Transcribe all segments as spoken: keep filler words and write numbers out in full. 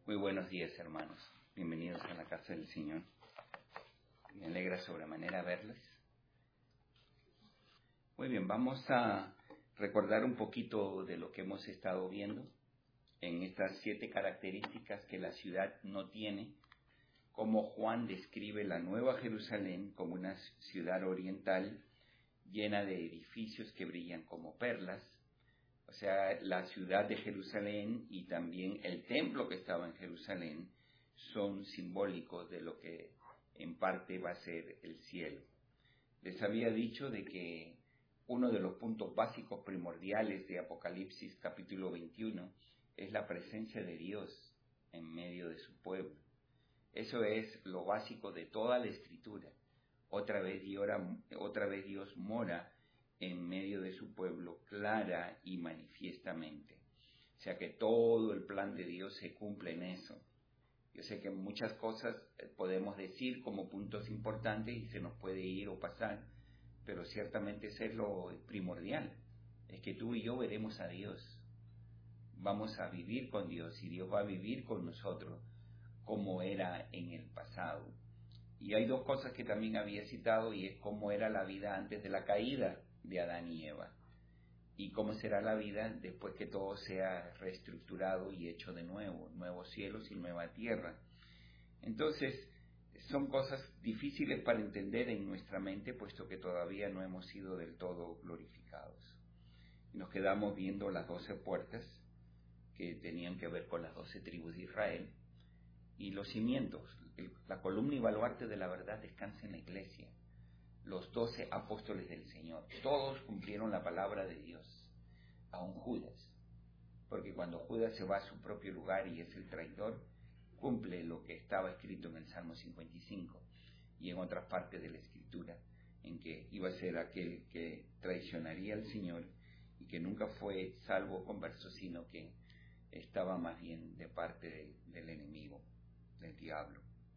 Muy buenos días, hermanos. Bienvenidos a la casa del Señor. Me alegra sobremanera verles. Muy bien, vamos a recordar un poquito de lo que hemos estado viendo en estas siete características que la ciudad no tiene, como Juan describe la Nueva Jerusalén como una ciudad oriental llena de edificios que brillan como perlas. O sea, la ciudad de Jerusalén y también el templo que estaba en Jerusalén son simbólicos de lo que en parte va a ser el cielo. Les había dicho de que uno de los puntos básicos primordiales de Apocalipsis capítulo veintiuno es la presencia de Dios en medio de su pueblo. Eso es lo básico de toda la Escritura. Otra vez Dios, otra vez Dios mora en medio de su pueblo clara y manifiestamente. O sea que todo el plan de Dios se cumple en eso. Yo sé que muchas cosas podemos decir como puntos importantes y se nos puede ir o pasar, pero ciertamente eso es lo primordial. Es que tú y yo veremos a Dios. Vamos a vivir con Dios y Dios va a vivir con nosotros como era en el pasado. Y hay dos cosas que también había citado y es cómo era la vida antes de la caída de Adán y Eva y cómo será la vida después que todo sea reestructurado y hecho de nuevo, nuevos cielos y nueva tierra. Entonces son cosas difíciles para entender en nuestra mente puesto que todavía no hemos sido del todo glorificados. Nos quedamos viendo las doce puertas que tenían que ver con las doce tribus de Israel y los cimientos. La columna y baluarte de la verdad descansa en la iglesia. Los doce apóstoles del Señor, todos cumplieron la palabra de Dios, aun Judas, porque cuando Judas se va a su propio lugar y es el traidor, cumple lo que estaba escrito en el Salmo cincuenta y cinco y en otras partes de la Escritura, en que iba a ser aquel que traicionaría al Señor y que nunca fue salvo o converso, sino que estaba más bien de parte de, del enemigo, del diablo.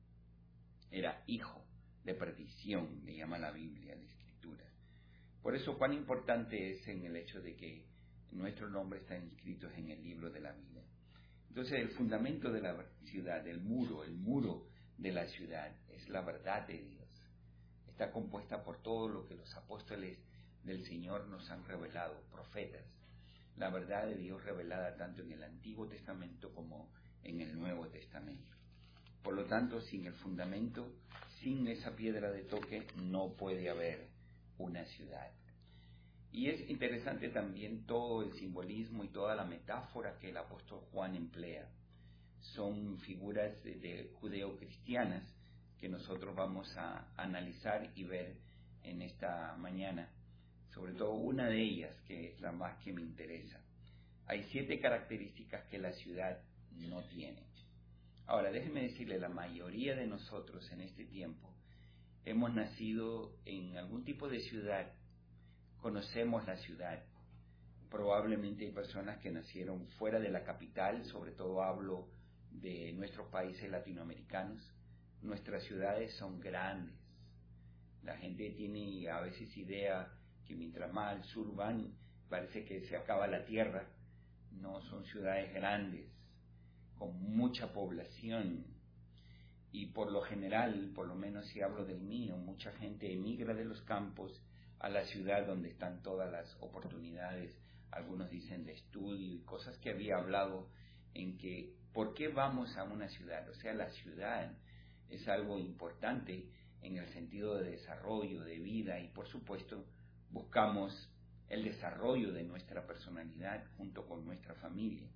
Era hijo de perdición, le llama la Biblia, la Escritura. Por eso cuán importante es en el hecho de que nuestros nombres están inscritos en el libro de la vida. Entonces el fundamento de la ciudad, el muro, el muro de la ciudad es la verdad de Dios. Está compuesta por todo lo que los apóstoles del Señor nos han revelado, profetas. La verdad de Dios revelada tanto en el Antiguo Testamento como en el Nuevo Testamento. Por lo tanto, sin el fundamento, sin esa piedra de toque, no puede haber una ciudad. Y es interesante también todo el simbolismo y toda la metáfora que el apóstol Juan emplea. Son figuras de, de judeo-cristianas que nosotros vamos a analizar y ver en esta mañana. Sobre todo una de ellas, que es la más que me interesa. Hay siete características que la ciudad no tiene. Ahora, déjenme decirle, la mayoría de nosotros en este tiempo hemos nacido en algún tipo de ciudad, conocemos la ciudad. Probablemente hay personas que nacieron fuera de la capital, sobre todo hablo de nuestros países latinoamericanos. Nuestras ciudades son grandes. La gente tiene a veces idea que mientras más al sur van, parece que se acaba la tierra. No, son ciudades grandes, con mucha población, y por lo general, por lo menos si hablo del mío, mucha gente emigra de los campos a la ciudad donde están todas las oportunidades, algunos dicen de estudio y cosas que había hablado en que, ¿por qué vamos a una ciudad? O sea, la ciudad es algo importante en el sentido de desarrollo, de vida, y por supuesto buscamos el desarrollo de nuestra personalidad junto con nuestra familia.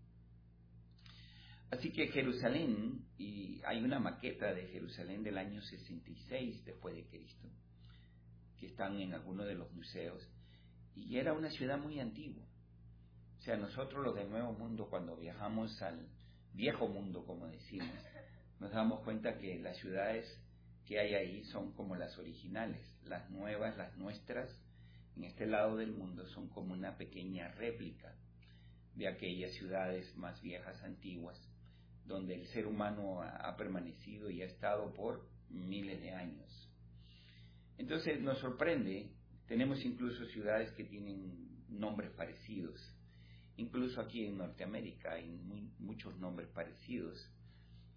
Así que Jerusalén, y hay una maqueta de Jerusalén del año sesenta y seis después de Cristo, que están en algunos de los museos, y era una ciudad muy antigua. O sea, nosotros los del Nuevo Mundo, cuando viajamos al Viejo Mundo, como decimos, nos damos cuenta que las ciudades que hay ahí son como las originales. Las nuevas, las nuestras, en este lado del mundo, son como una pequeña réplica de aquellas ciudades más viejas, antiguas, donde el ser humano ha permanecido y ha estado por miles de años. Entonces nos sorprende, tenemos incluso ciudades que tienen nombres parecidos, incluso aquí en Norteamérica hay muy, muchos nombres parecidos.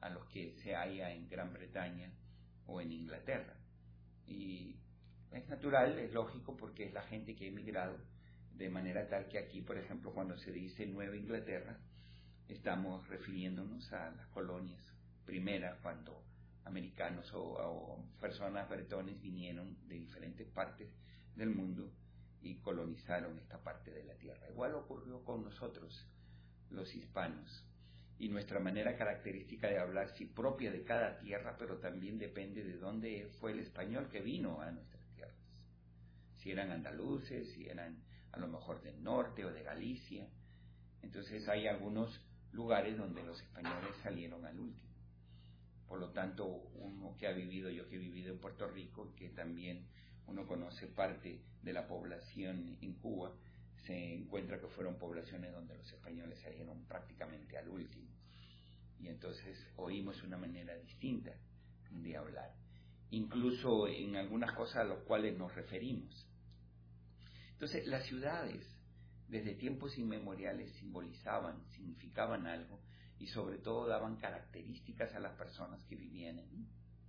a los que se halla en Gran Bretaña o en Inglaterra. Y es natural, es lógico, porque es la gente que ha emigrado, de manera tal que aquí, por ejemplo, cuando se dice Nueva Inglaterra, estamos refiriéndonos a las colonias primeras, cuando americanos o, o personas bretones vinieron de diferentes partes del mundo y colonizaron esta parte de la tierra. Igual ocurrió con nosotros, los hispanos, y nuestra manera característica de hablar, sí, propia de cada tierra, pero también depende de dónde fue el español que vino a nuestras tierras. Si eran andaluces, si eran a lo mejor del norte o de Galicia. Entonces hay algunos lugares donde los españoles salieron al último. Por lo tanto, uno que ha vivido, yo que he vivido en Puerto Rico, que también uno conoce parte de la población en Cuba, se encuentra que fueron poblaciones donde los españoles salieron prácticamente al último. Y entonces oímos una manera distinta de hablar, incluso en algunas cosas a las cuales nos referimos. Entonces, las ciudades, desde tiempos inmemoriales, simbolizaban, significaban algo, y sobre todo daban características a las personas que vivían allí.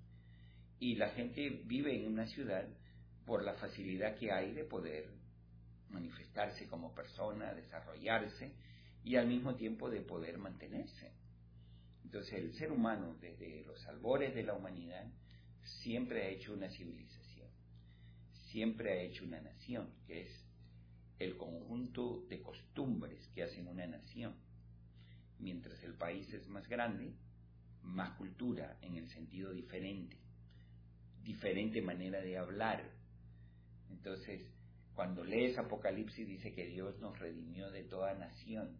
Y la gente vive en una ciudad por la facilidad que hay de poder manifestarse como persona, desarrollarse, y al mismo tiempo de poder mantenerse. Entonces el ser humano, desde los albores de la humanidad, siempre ha hecho una civilización, siempre ha hecho una nación, que es el conjunto de costumbres que hacen una nación. Mientras el país es más grande, más cultura en el sentido diferente, diferente manera de hablar. Entonces, cuando lees Apocalipsis dice que Dios nos redimió de toda nación,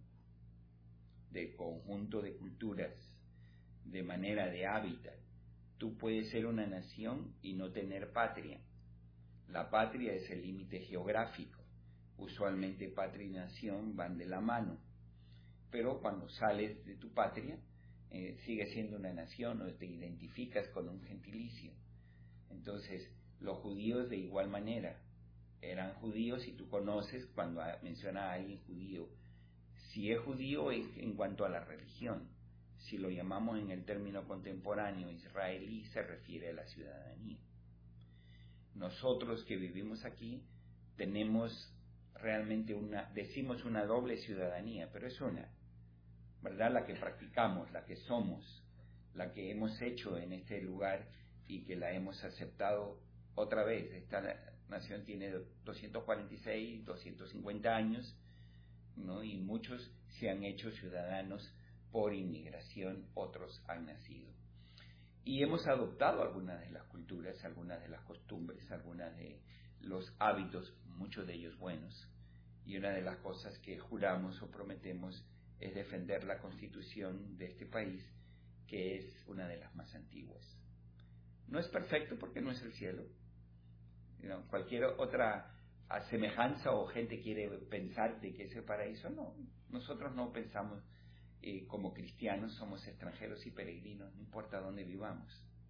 de conjunto de culturas, de manera de hábitat. Tú puedes ser una nación y no tener patria. La patria es el límite geográfico. Usualmente patria y nación van de la mano. Pero cuando sales de tu patria, eh, sigues siendo una nación o te identificas con un gentilicio. Entonces, los judíos de igual manera eran judíos, y tú conoces cuando menciona a alguien judío, si es judío es en cuanto a la religión. Si lo llamamos en el término contemporáneo israelí, se refiere a la ciudadanía. Nosotros que vivimos aquí tenemos realmente una, decimos una doble ciudadanía, pero es una, ¿verdad? La que practicamos, la que somos, la que hemos hecho en este lugar y que la hemos aceptado otra vez. Esta nación tiene doscientos cuarenta y seis, doscientos cincuenta años, ¿no? Y muchos se han hecho ciudadanos por inmigración, otros han nacido. Y hemos adoptado algunas de las culturas, algunas de las costumbres, algunas de los hábitos, muchos de ellos buenos. Y una de las cosas que juramos o prometemos es defender la Constitución de este país, que es una de las más antiguas. No es perfecto porque no es el cielo. ¿No? Cualquier otra semejanza o gente quiere pensar de que es el paraíso, no. Nosotros no pensamos eh, como cristianos, somos extranjeros y peregrinos, no importa dónde vivamos.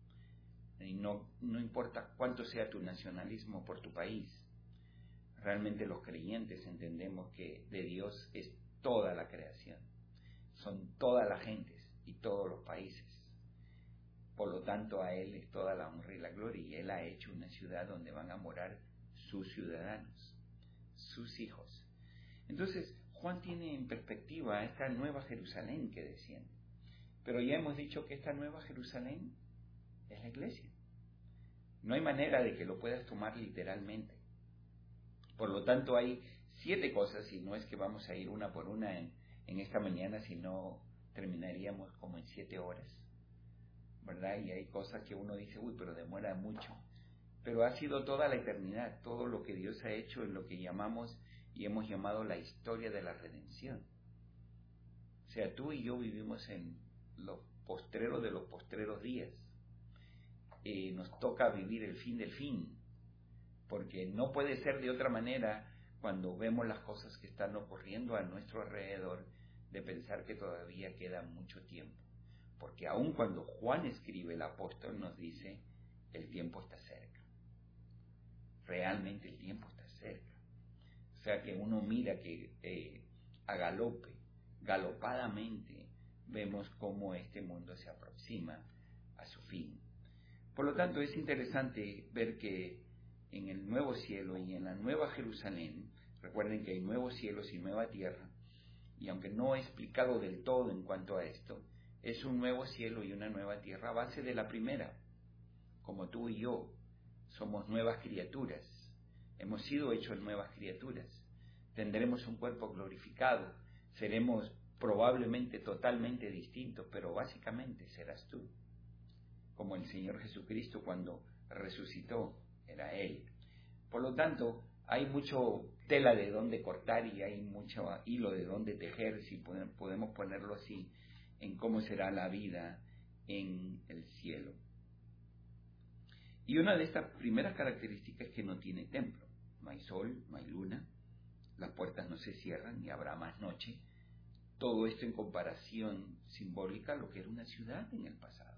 Y no, no importa cuánto sea tu nacionalismo por tu país. Realmente los creyentes entendemos que de Dios es toda la creación. Son todas las gentes y todos los países. Por lo tanto, a Él es toda la honra y la gloria, y Él ha hecho una ciudad donde van a morar sus ciudadanos, sus hijos. Entonces, Juan tiene en perspectiva esta nueva Jerusalén que desciende. Pero ya hemos dicho que esta nueva Jerusalén es la iglesia. No hay manera de que lo puedas tomar literalmente. Por lo tanto, hay siete cosas, y no es que vamos a ir una por una en, en esta mañana, sino terminaríamos como en siete horas. ¿Verdad? Y hay cosas que uno dice, uy, pero demora mucho. Pero ha sido toda la eternidad, todo lo que Dios ha hecho en lo que llamamos y hemos llamado la historia de la redención. O sea, tú y yo vivimos en los postreros de los postreros días. Eh, nos toca vivir el fin del fin, porque no puede ser de otra manera cuando vemos las cosas que están ocurriendo a nuestro alrededor, de pensar que todavía queda mucho tiempo. Porque aun cuando Juan escribe, el apóstol nos dice, el tiempo está cerca. Realmente el tiempo está cerca. O sea que uno mira que eh, a galope, galopadamente, vemos cómo este mundo se aproxima a su fin. Por lo tanto, es interesante ver que en el nuevo cielo y en la nueva Jerusalén, recuerden que hay nuevos cielos y nueva tierra, y aunque no he explicado del todo en cuanto a esto, es un nuevo cielo y una nueva tierra a base de la primera. Como tú y yo somos nuevas criaturas, hemos sido hechos nuevas criaturas, tendremos un cuerpo glorificado, seremos probablemente totalmente distintos, pero básicamente serás tú. Como el Señor Jesucristo cuando resucitó, era Él. Por lo tanto, hay mucho tela de dónde cortar y hay mucho hilo de dónde tejer, si podemos ponerlo así, en cómo será la vida en el cielo. Y una de estas primeras características es que no tiene templo. No hay sol, no hay luna, las puertas no se cierran y habrá más noche. Todo esto en comparación simbólica a lo que era una ciudad en el pasado.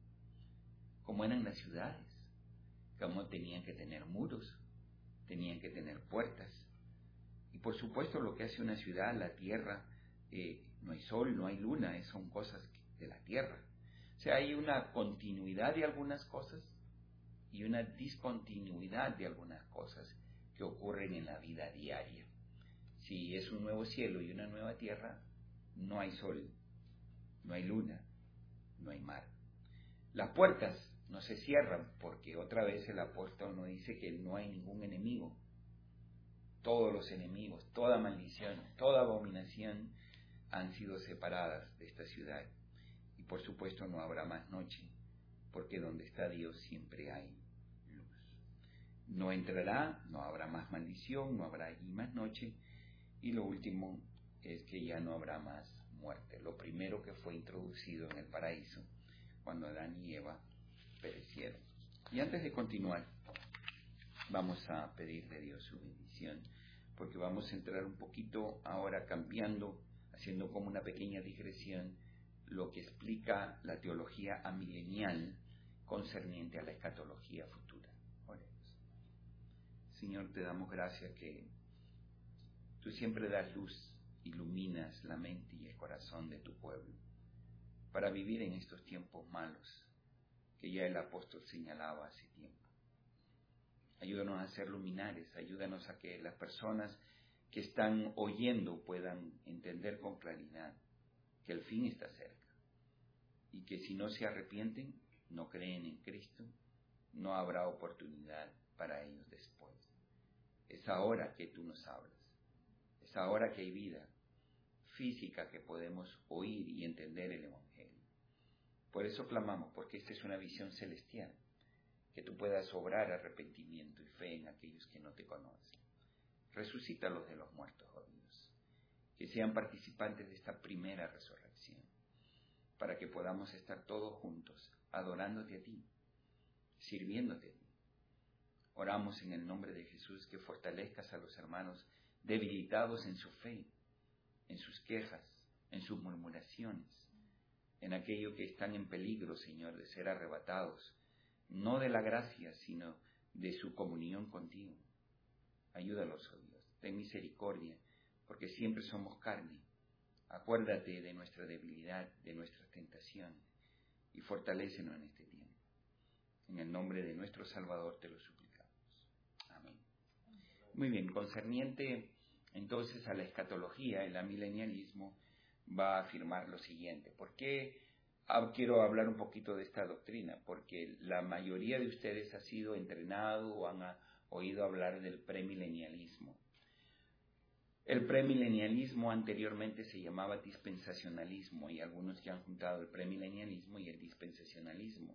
Cómo eran las ciudades, cómo tenían que tener muros, tenían que tener puertas. Y por supuesto lo que hace una ciudad, la tierra, eh, no hay sol, no hay luna, son cosas de la tierra. O sea, hay una continuidad de algunas cosas y una discontinuidad de algunas cosas que ocurren en la vida diaria. Si es un nuevo cielo y una nueva tierra, no hay sol, no hay luna, no hay mar. Las puertas no se cierran porque otra vez el apóstol nos dice que no hay ningún enemigo. Todos los enemigos, toda maldición, toda abominación han sido separadas de esta ciudad. Y por supuesto no habrá más noche, porque donde está Dios siempre hay luz. No entrará, no habrá más maldición, no habrá allí más noche. Y lo último es que ya no habrá más muerte. Lo primero que fue introducido en el paraíso, cuando Adán y Eva perecieron. Y antes de continuar, vamos a pedirle a Dios su bendición, porque vamos a entrar un poquito ahora cambiando, haciendo como una pequeña digresión, lo que explica la teología amilenial concerniente a la escatología futura. Oremos. Señor, te damos gracias que tú siempre das luz, iluminas la mente y el corazón de tu pueblo, para vivir en estos tiempos malos que ya el apóstol señalaba hace tiempo. Ayúdanos a ser luminares, ayúdanos a que las personas que están oyendo puedan entender con claridad que el fin está cerca y que si no se arrepienten, no creen en Cristo, no habrá oportunidad para ellos después. Es ahora que tú nos hablas, es ahora que hay vida física que podemos oír y entender el Evangelio. Por eso clamamos, porque esta es una visión celestial, que tú puedas obrar arrepentimiento y fe en aquellos que no te conocen. Resucítalos de los muertos, oh Dios, que sean participantes de esta primera resurrección, para que podamos estar todos juntos, adorándote a ti, sirviéndote a ti. Oramos en el nombre de Jesús que fortalezcas a los hermanos debilitados en su fe, en sus quejas, en sus murmuraciones, en aquello que están en peligro, Señor, de ser arrebatados, no de la gracia, sino de su comunión contigo. Ayúdalos, oh Dios, ten misericordia, porque siempre somos carne. Acuérdate de nuestra debilidad, de nuestras tentaciones, y fortalécenos en este tiempo. En el nombre de nuestro Salvador te lo suplicamos. Amén. Muy bien, concerniente entonces a la escatología, el amilenialismo va a afirmar lo siguiente. ¿Por qué quiero hablar un poquito de esta doctrina? Porque la mayoría de ustedes ha sido entrenado o han oído hablar del premilenialismo. El premilenialismo anteriormente se llamaba dispensacionalismo, y algunos que han juntado el premilenialismo y el dispensacionalismo.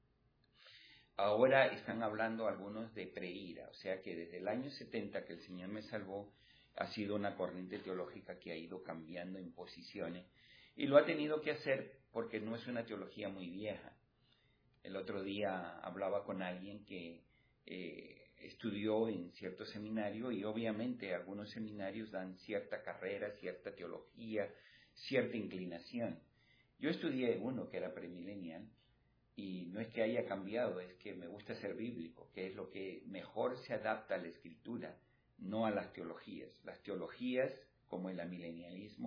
Ahora están hablando algunos de preira, o sea que desde el año setenta que el Señor me salvó, ha sido una corriente teológica que ha ido cambiando en posiciones, y lo ha tenido que hacer porque no es una teología muy vieja. El otro día hablaba con alguien que eh, estudió en cierto seminario, y obviamente algunos seminarios dan cierta carrera, cierta teología, cierta inclinación. Yo estudié uno que era premilenial, y no es que haya cambiado, es que me gusta ser bíblico, que es lo que mejor se adapta a la Escritura, no a las teologías. Las teologías, como el amilenialismo,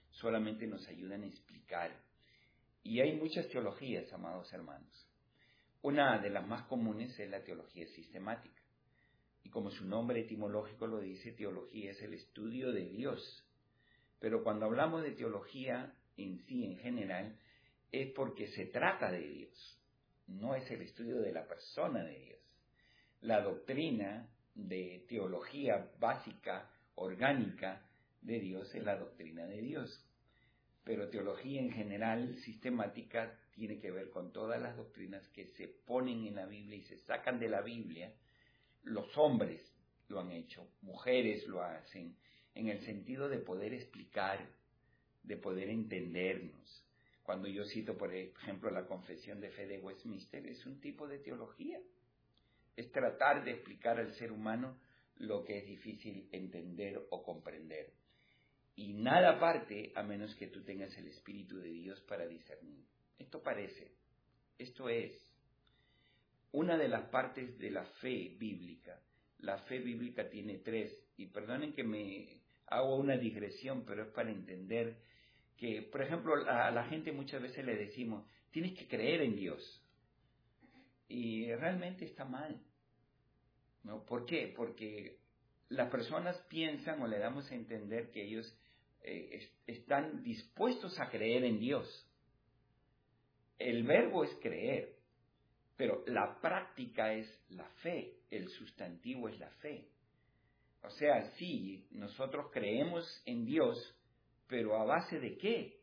solamente nos ayudan a explicar. Y hay muchas teologías, amados hermanos. Una de las más comunes es la teología sistemática. Y como su nombre etimológico lo dice, teología es el estudio de Dios. Pero cuando hablamos de teología en sí, en general, es porque se trata de Dios. No es el estudio de la persona de Dios. La doctrina de teología básica, orgánica de Dios, es la doctrina de Dios. Pero teología en general, sistemática, tiene que ver con todas las doctrinas que se ponen en la Biblia y se sacan de la Biblia. Los hombres lo han hecho, mujeres lo hacen, en el sentido de poder explicar, de poder entendernos. Cuando yo cito, por ejemplo, la Confesión de Fe de Westminster, es un tipo de teología. Es tratar de explicar al ser humano lo que es difícil entender o comprender. Y nada parte a menos que tú tengas el Espíritu de Dios para discernir. Esto parece, esto es, una de las partes de la fe bíblica. La fe bíblica tiene tres, y perdonen que me hago una digresión, pero es para entender que, por ejemplo, a la gente muchas veces le decimos, tienes que creer en Dios. Y realmente está mal, ¿no? ¿Por qué? Porque las personas piensan o le damos a entender que ellos eh, est- están dispuestos a creer en Dios. El verbo es creer, pero la práctica es la fe, el sustantivo es la fe. O sea, sí, nosotros creemos en Dios, pero ¿a base de qué?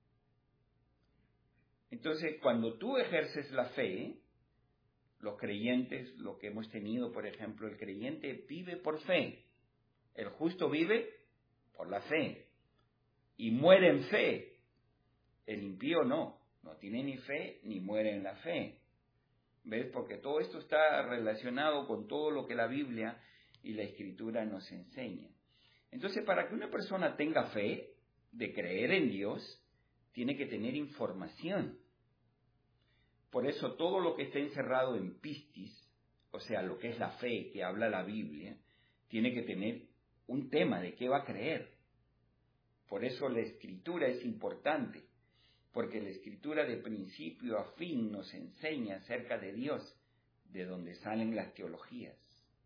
Entonces, cuando tú ejerces la fe, los creyentes, lo que hemos tenido, por ejemplo, el creyente vive por fe, el justo vive por la fe y muere en fe, el impío no, no tiene ni fe ni muere en la fe. ¿Ves? Porque todo esto está relacionado con todo lo que la Biblia y la Escritura nos enseña. Entonces, para que una persona tenga fe de creer en Dios, tiene que tener información. Por eso todo lo que está encerrado en pistis, o sea, lo que es la fe que habla la Biblia, tiene que tener un tema de qué va a creer. Por eso la Escritura es importante, porque la Escritura de principio a fin nos enseña acerca de Dios, de donde salen las teologías.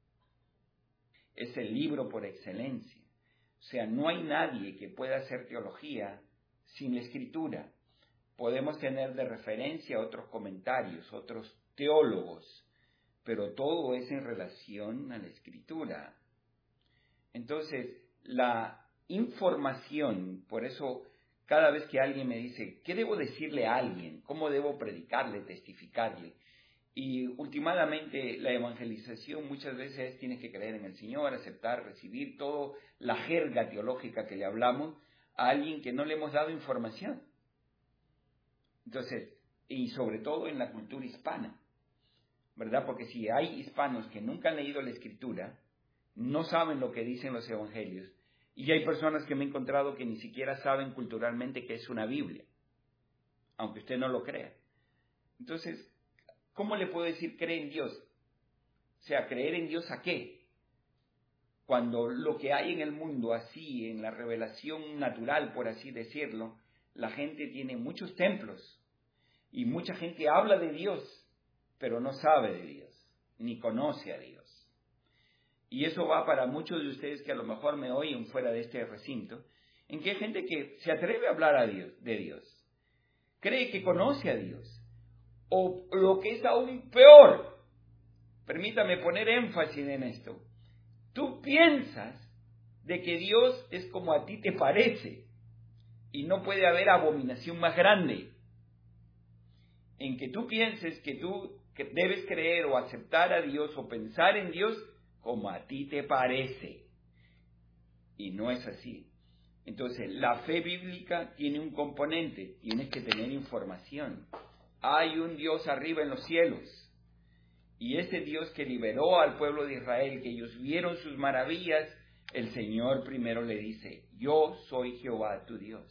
Es el libro por excelencia. O sea, no hay nadie que pueda hacer teología sin la Escritura. Podemos tener de referencia otros comentarios, otros teólogos, pero todo es en relación a la Escritura. Entonces, la información, por eso cada vez que alguien me dice, ¿qué debo decirle a alguien? ¿Cómo debo predicarle, testificarle? Y últimamente la evangelización muchas veces tienes que creer en el Señor, aceptar, recibir toda la jerga teológica que le hablamos a alguien que no le hemos dado información. Entonces, y sobre todo en la cultura hispana, ¿verdad? Porque si hay hispanos que nunca han leído la Escritura, no saben lo que dicen los evangelios, y hay personas que me he encontrado que ni siquiera saben culturalmente qué es una Biblia, aunque usted no lo crea. Entonces, ¿cómo le puedo decir cree en Dios? O sea, ¿creer en Dios a qué? Cuando lo que hay en el mundo así, en la revelación natural, por así decirlo, la gente tiene muchos templos y mucha gente habla de Dios, pero no sabe de Dios, ni conoce a Dios. Y eso va para muchos de ustedes que a lo mejor me oyen fuera de este recinto, en que hay gente que se atreve a hablar a Dios, de Dios, cree que conoce a Dios, o lo que es aún peor, permítame poner énfasis en esto, tú piensas de que Dios es como a ti te parece, y no puede haber abominación más grande, en que tú pienses que tú debes creer o aceptar a Dios o pensar en Dios como a ti te parece, y no es así. Entonces, la fe bíblica tiene un componente, tienes que tener información. Hay un Dios arriba en los cielos, y ese Dios que liberó al pueblo de Israel, que ellos vieron sus maravillas, el Señor primero le dice, yo soy Jehová tu Dios.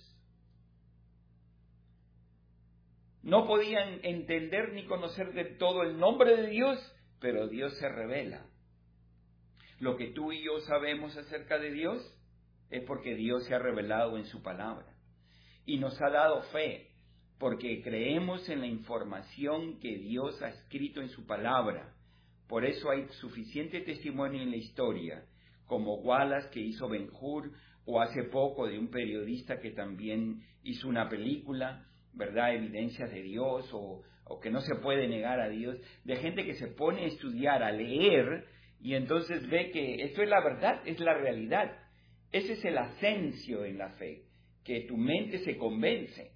No podían entender ni conocer del todo el nombre de Dios, pero Dios se revela. Lo que tú y yo sabemos acerca de Dios es porque Dios se ha revelado en su palabra. y nos ha dado fe, porque creemos en la información que Dios ha escrito en su palabra. Por eso hay suficiente testimonio en la historia, como Wallace que hizo Ben-Hur, o hace poco de un periodista que también hizo una película, ¿verdad? Evidencias de Dios, o, o que no se puede negar a Dios, de gente que se pone a estudiar, a leer, y entonces ve que esto es la verdad, es la realidad. Ese es el ascenso en la fe, que tu mente se convence.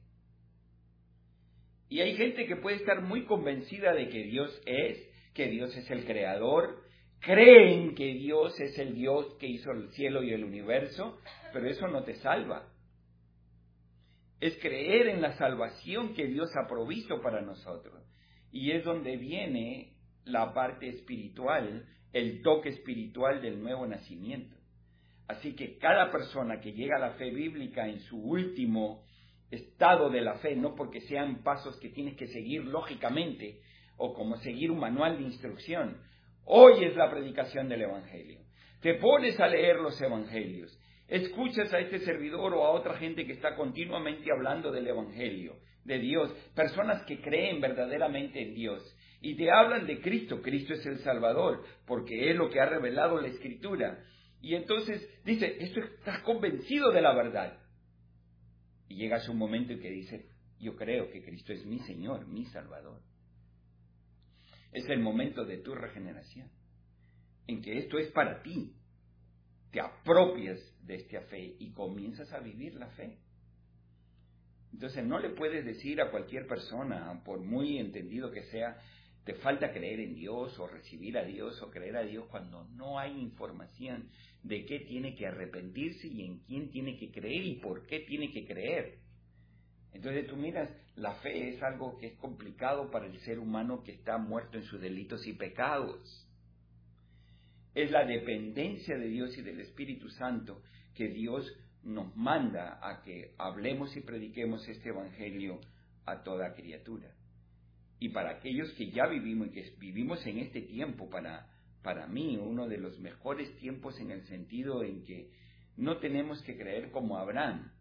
Y hay gente que puede estar muy convencida de que Dios es, que Dios es el creador, creen que Dios es el Dios que hizo el cielo y el universo, pero eso no te salva. Es creer en la salvación que Dios ha provisto para nosotros. Y es donde viene la parte espiritual, el toque espiritual del nuevo nacimiento. Así que cada persona que llega a la fe bíblica en su último estado de la fe, no porque sean pasos que tienes que seguir lógicamente o como seguir un manual de instrucción, oyes la predicación del Evangelio, te pones a leer los Evangelios, escuchas a este servidor o a otra gente que está continuamente hablando del Evangelio, de Dios, personas que creen verdaderamente en Dios y te hablan de Cristo. Cristo es el Salvador porque es lo que ha revelado la Escritura. Y entonces dice, esto estás convencido de la verdad. Y llegas a un momento en que dice, yo creo que Cristo es mi Señor, mi Salvador. Es el momento de tu regeneración, en que esto es para ti. Te apropias de esta fe y comienzas a vivir la fe. Entonces no le puedes decir a cualquier persona, por muy entendido que sea, te falta creer en Dios o recibir a Dios o creer a Dios cuando no hay información de qué tiene que arrepentirse y en quién tiene que creer y por qué tiene que creer. Entonces tú miras, la fe es algo que es complicado para el ser humano que está muerto en sus delitos y pecados. Es la dependencia de Dios y del Espíritu Santo que Dios nos manda a que hablemos y prediquemos este Evangelio a toda criatura. Y para aquellos que ya vivimos y que vivimos en este tiempo, para, para mí, uno de los mejores tiempos en el sentido en que no tenemos que creer como Abraham,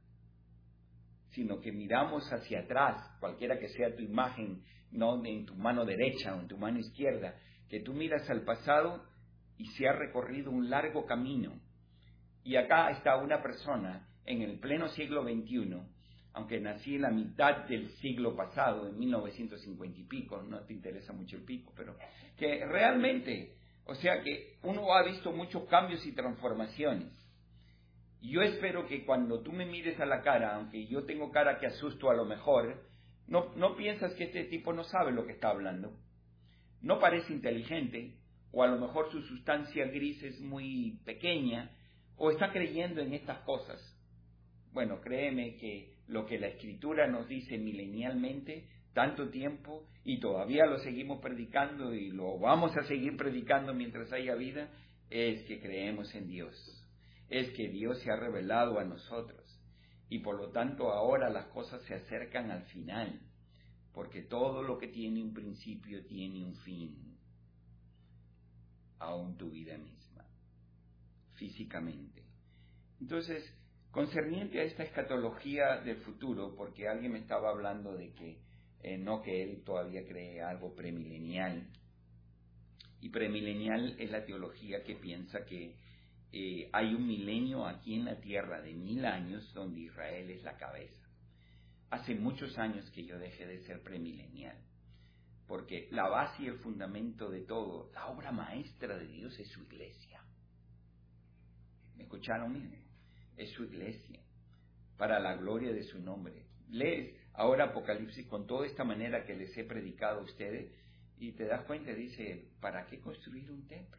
sino que miramos hacia atrás, cualquiera que sea tu imagen, no en tu mano derecha o en tu mano izquierda, que tú miras al pasado y se ha recorrido un largo camino. Y acá está una persona en el pleno siglo veintiuno, aunque nací en la mitad del siglo pasado, en mil novecientos cincuenta y pico, no te interesa mucho el pico, pero que realmente, o sea que uno ha visto muchos cambios y transformaciones. Yo espero que cuando tú me mires a la cara, aunque yo tengo cara que asusto a lo mejor, no, no piensas que este tipo no sabe lo que está hablando, no parece inteligente, o a lo mejor su sustancia gris es muy pequeña, o está creyendo en estas cosas. Bueno, créeme que lo que la Escritura nos dice milenialmente, tanto tiempo, y todavía lo seguimos predicando y lo vamos a seguir predicando mientras haya vida, es que creemos en Dios. Es que Dios se ha revelado a nosotros. Y por lo tanto ahora las cosas se acercan al final, porque todo lo que tiene un principio tiene un fin. Aún tu vida misma, físicamente. Entonces, concerniente a esta escatología del futuro, porque alguien me estaba hablando de que eh, no que él todavía cree algo premilenial, y premilenial es la teología que piensa que eh, hay un milenio aquí en la tierra de mil años donde Israel es la cabeza. Hace muchos años que yo dejé de ser premilenial, porque la base y el fundamento de todo, la obra maestra de Dios es su iglesia. ¿Me escucharon bien? Es su iglesia, para la gloria de su nombre. Lees ahora Apocalipsis con toda esta manera que les he predicado a ustedes y te das cuenta, dice, ¿para qué construir un templo?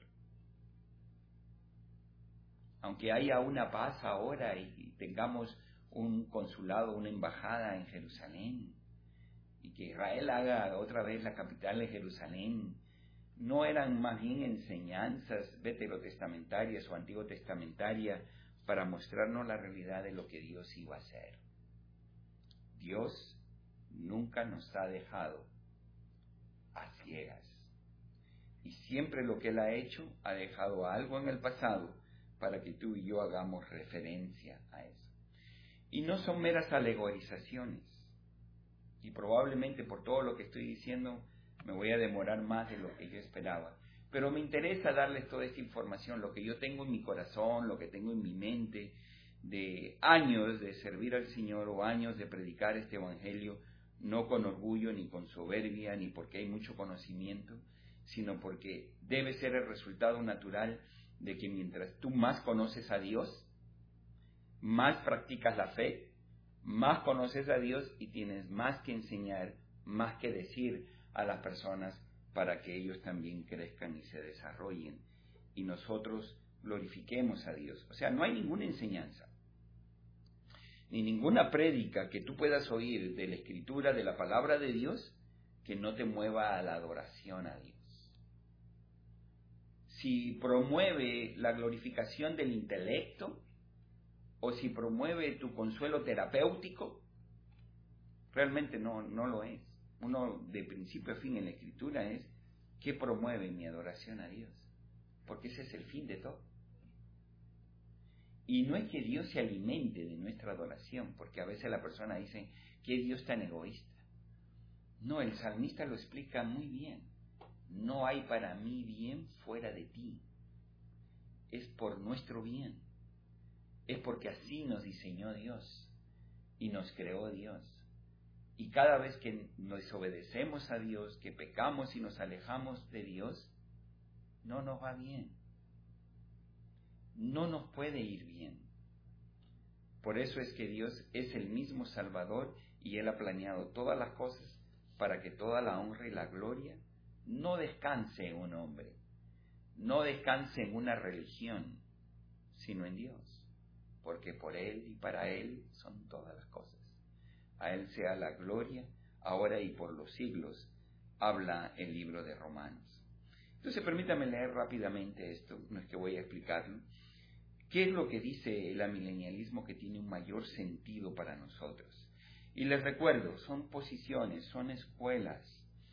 Aunque haya una paz ahora y tengamos un consulado, una embajada en Jerusalén, y que Israel haga otra vez la capital de Jerusalén, ¿no eran más bien enseñanzas veterotestamentarias o antiguo testamentaria para mostrarnos la realidad de lo que Dios iba a hacer? Dios nunca nos ha dejado a ciegas. Y siempre lo que Él ha hecho, ha dejado algo en el pasado para que tú y yo hagamos referencia a eso. Y no son meras alegorizaciones. Y probablemente por todo lo que estoy diciendo me voy a demorar más de lo que yo esperaba. Pero me interesa darles toda esta información, lo que yo tengo en mi corazón, lo que tengo en mi mente, de años de servir al Señor o años de predicar este evangelio, no con orgullo ni con soberbia ni porque hay mucho conocimiento, sino porque debe ser el resultado natural de que mientras tú más conoces a Dios, más practicas la fe, más conoces a Dios y tienes más que enseñar, más que decir a las personas para que ellos también crezcan y se desarrollen y nosotros glorifiquemos a Dios. O sea, no hay ninguna enseñanza, ni ninguna prédica que tú puedas oír de la Escritura, de la palabra de Dios, que no te mueva a la adoración a Dios. Si promueve la glorificación del intelecto, o si promueve tu consuelo terapéutico, realmente no, no lo es. Uno de principio a fin en la Escritura es, ¿qué promueve mi adoración a Dios? Porque ese es el fin de todo. Y no es que Dios se alimente de nuestra adoración, porque a veces la persona dice, ¿qué Dios tan egoísta? No, el salmista lo explica muy bien. No hay para mí bien fuera de ti. Es por nuestro bien. Es porque así nos diseñó Dios y nos creó Dios. Y cada vez que nos desobedecemos a Dios, que pecamos y nos alejamos de Dios, no nos va bien. No nos puede ir bien. Por eso es que Dios es el mismo Salvador y Él ha planeado todas las cosas para que toda la honra y la gloria no descanse en un hombre, no descanse en una religión, sino en Dios. Porque por Él y para Él son todas las cosas. A Él sea la gloria, ahora y por los siglos, habla el libro de Romanos. Entonces permítame leer rápidamente esto, no es que voy a explicarlo. ¿Qué es lo que dice el amilenialismo que tiene un mayor sentido para nosotros? Y les recuerdo, son posiciones, son escuelas,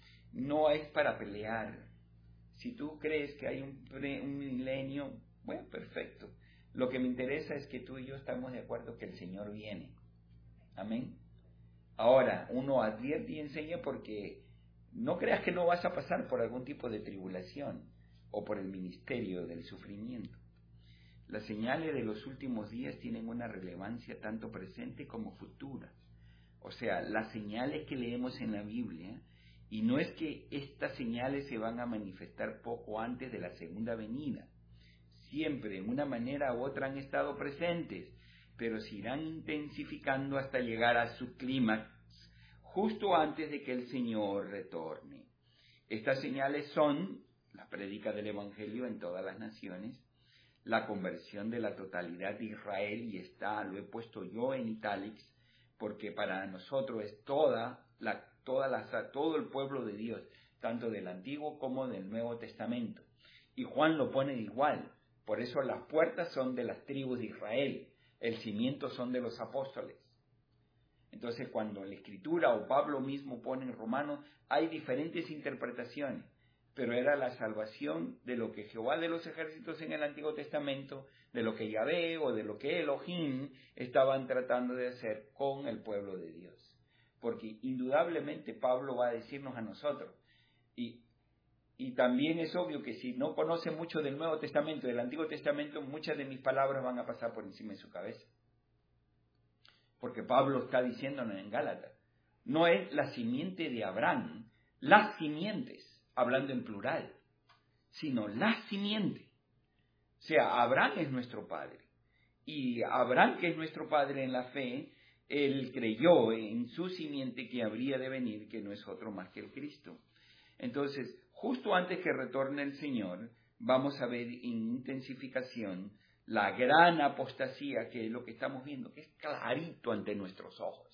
no es para pelear. Si tú crees que hay un, pre, un milenio, bueno, perfecto. Lo que me interesa es que tú y yo estamos de acuerdo que el Señor viene. Amén. Ahora, uno advierte y enseña porque no creas que no vas a pasar por algún tipo de tribulación o por el ministerio del sufrimiento. Las señales de los últimos días tienen una relevancia tanto presente como futura. O sea, las señales que leemos en la Biblia, y no es que estas señales se van a manifestar poco antes de la segunda venida. Siempre, en una manera u otra, han estado presentes, pero se irán intensificando hasta llegar a su clímax, justo antes de que el Señor retorne. Estas señales son la prédica del Evangelio en todas las naciones, la conversión de la totalidad de Israel, y está, lo he puesto yo en italics, porque para nosotros es toda la, toda la, todo el pueblo de Dios, tanto del Antiguo como del Nuevo Testamento. Y Juan lo pone igual. Por eso las puertas son de las tribus de Israel, el cimiento son de los apóstoles. Entonces cuando la Escritura o Pablo mismo pone en Romanos, hay diferentes interpretaciones, pero era la salvación de lo que Jehová de los ejércitos en el Antiguo Testamento, de lo que Yahvé o de lo que Elohim estaban tratando de hacer con el pueblo de Dios. Porque indudablemente Pablo va a decirnos a nosotros, y Y también es obvio que si no conoce mucho del Nuevo Testamento, del Antiguo Testamento, muchas de mis palabras van a pasar por encima de su cabeza. Porque Pablo está diciéndonos en Gálatas, no es la simiente de Abraham, las simientes, hablando en plural, sino la simiente. O sea, Abraham es nuestro padre. Y Abraham, que es nuestro padre en la fe, él creyó en su simiente que habría de venir, que no es otro más que el Cristo. Entonces, justo antes que retorne el Señor, vamos a ver en intensificación la gran apostasía, que es lo que estamos viendo, que es clarito ante nuestros ojos.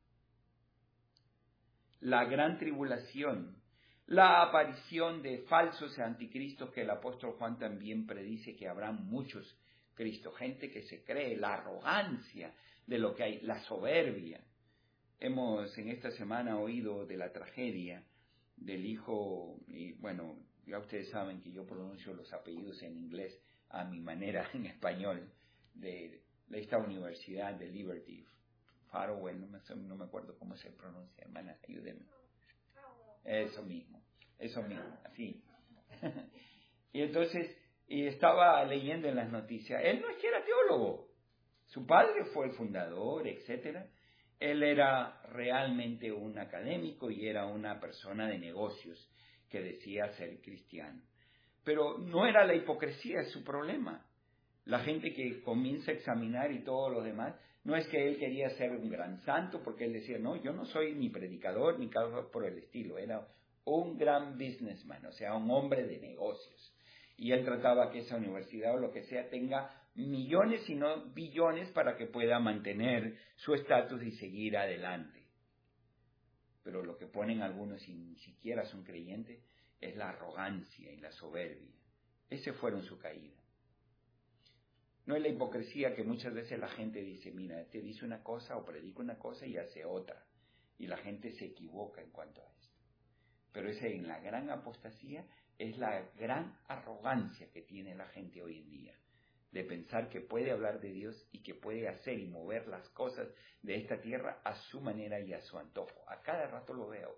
La gran tribulación, la aparición de falsos anticristos, que el apóstol Juan también predice que habrá muchos cristos, gente que se cree, la arrogancia de lo que hay, la soberbia. Hemos en esta semana oído de la tragedia del hijo, y bueno, ya ustedes saben que yo pronuncio los apellidos en inglés a mi manera en español, de esta universidad de Liberty, Farwell, no me, no me acuerdo cómo se pronuncia, hermana, ayúdenme. Eso mismo, eso mismo, así. Y entonces, y estaba leyendo en las noticias, él no es que era teólogo, su padre fue el fundador, etcétera. Él era realmente un académico y era una persona de negocios que decía ser cristiano. Pero no era la hipocresía su problema. La gente que comienza a examinar y todo lo demás, no es que él quería ser un gran santo, porque él decía, no, yo no soy ni predicador ni algo por el estilo. Era un gran businessman, o sea, un hombre de negocios. Y él trataba que esa universidad o lo que sea tenga millones y no billones para que pueda mantener su estatus y seguir adelante. Pero lo que ponen algunos, y ni siquiera son creyentes, es la arrogancia y la soberbia. Ese fueron su caída. No es la hipocresía que muchas veces la gente dice, mira, te dice una cosa o predica una cosa y hace otra. Y la gente se equivoca en cuanto a esto. Pero esa en la gran apostasía es la gran arrogancia que tiene la gente hoy en día, de pensar que puede hablar de Dios y que puede hacer y mover las cosas de esta tierra a su manera y a su antojo. A cada rato lo veo.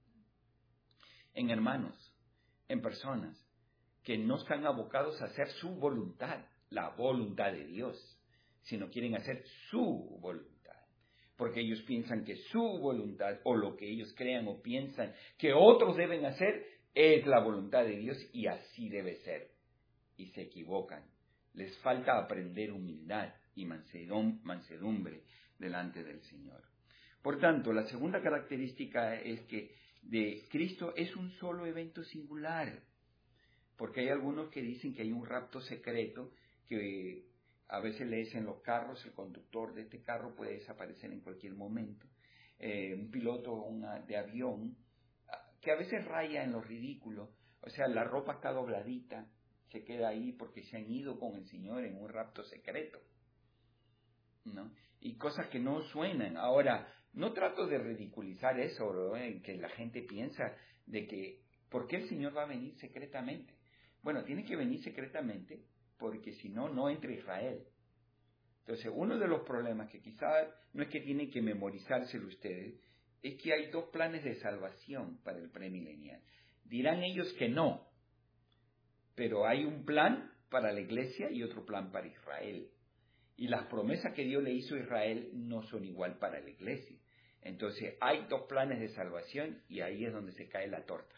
En hermanos, en personas que no están abocados a hacer su voluntad, la voluntad de Dios, sino quieren hacer su voluntad. Porque ellos piensan que su voluntad, o lo que ellos crean o piensan que otros deben hacer, es la voluntad de Dios y así debe ser. Y se equivocan. Les falta aprender humildad y mansedumbre delante del Señor. Por tanto, la segunda característica es que de Cristo es un solo evento singular. Porque hay algunos que dicen que hay un rapto secreto, que a veces lees en los carros, el conductor de este carro puede desaparecer en cualquier momento. Eh, un piloto una, de avión, que a veces raya en lo ridículo. O sea, la ropa está dobladita, se queda ahí porque se han ido con el Señor en un rapto secreto, ¿no? Y cosas que no suenan. Ahora, no trato de ridiculizar eso, ¿no? En que la gente piensa de que, ¿por qué el Señor va a venir secretamente? Bueno, tiene que venir secretamente porque si no, no entra Israel. Entonces, uno de los problemas que quizás no es que tienen que memorizárselo ustedes, es que hay dos planes de salvación para el premilenial. Dirán ellos que no, pero hay un plan para la iglesia y otro plan para Israel. Y las promesas que Dios le hizo a Israel no son igual para la iglesia. Entonces, hay dos planes de salvación y ahí es donde se cae la torta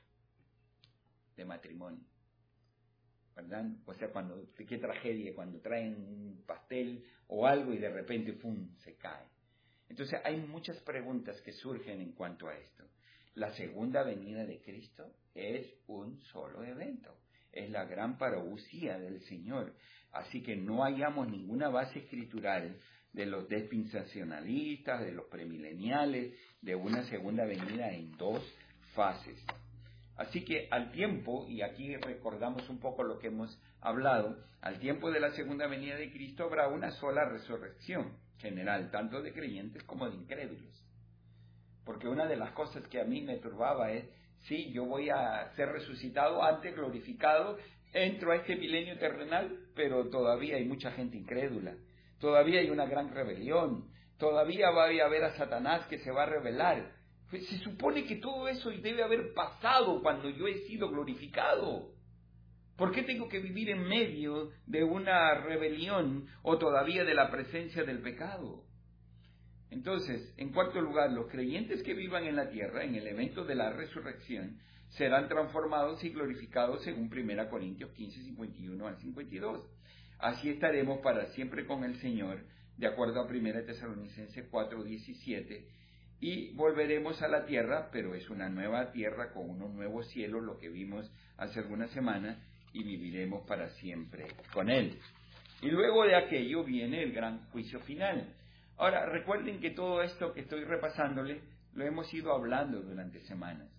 de matrimonio, ¿verdad? O sea, cuando, qué tragedia, cuando traen un pastel o algo y de repente, ¡pum!, se cae. Entonces, hay muchas preguntas que surgen en cuanto a esto. La segunda venida de Cristo es un solo evento. Es la gran parousia del Señor. Así que no hallamos ninguna base escritural de los dispensacionalistas, de los premileniales, de una segunda venida en dos fases. Así que al tiempo, y aquí recordamos un poco lo que hemos hablado, al tiempo de la segunda venida de Cristo habrá una sola resurrección general, tanto de creyentes como de incrédulos. Porque una de las cosas que a mí me turbaba es, sí, yo voy a ser resucitado antes, glorificado, entro a este milenio terrenal, pero todavía hay mucha gente incrédula, todavía hay una gran rebelión, todavía va a haber a Satanás que se va a rebelar. Pues se supone que todo eso debe haber pasado cuando yo he sido glorificado. ¿Por qué tengo que vivir en medio de una rebelión o todavía de la presencia del pecado? Entonces, en cuarto lugar, los creyentes que vivan en la tierra, en el evento de la resurrección, serán transformados y glorificados según primera Corintios quince, cincuenta y uno al cincuenta y dos. Así estaremos para siempre con el Señor, de acuerdo a primera Tesalonicenses cuatro, diecisiete, y volveremos a la tierra, pero es una nueva tierra con unos nuevos cielos, lo que vimos hace algunas semanas, y viviremos para siempre con Él. Y luego de aquello viene el gran juicio final. Ahora, recuerden que todo esto que estoy repasándole, lo hemos ido hablando durante semanas.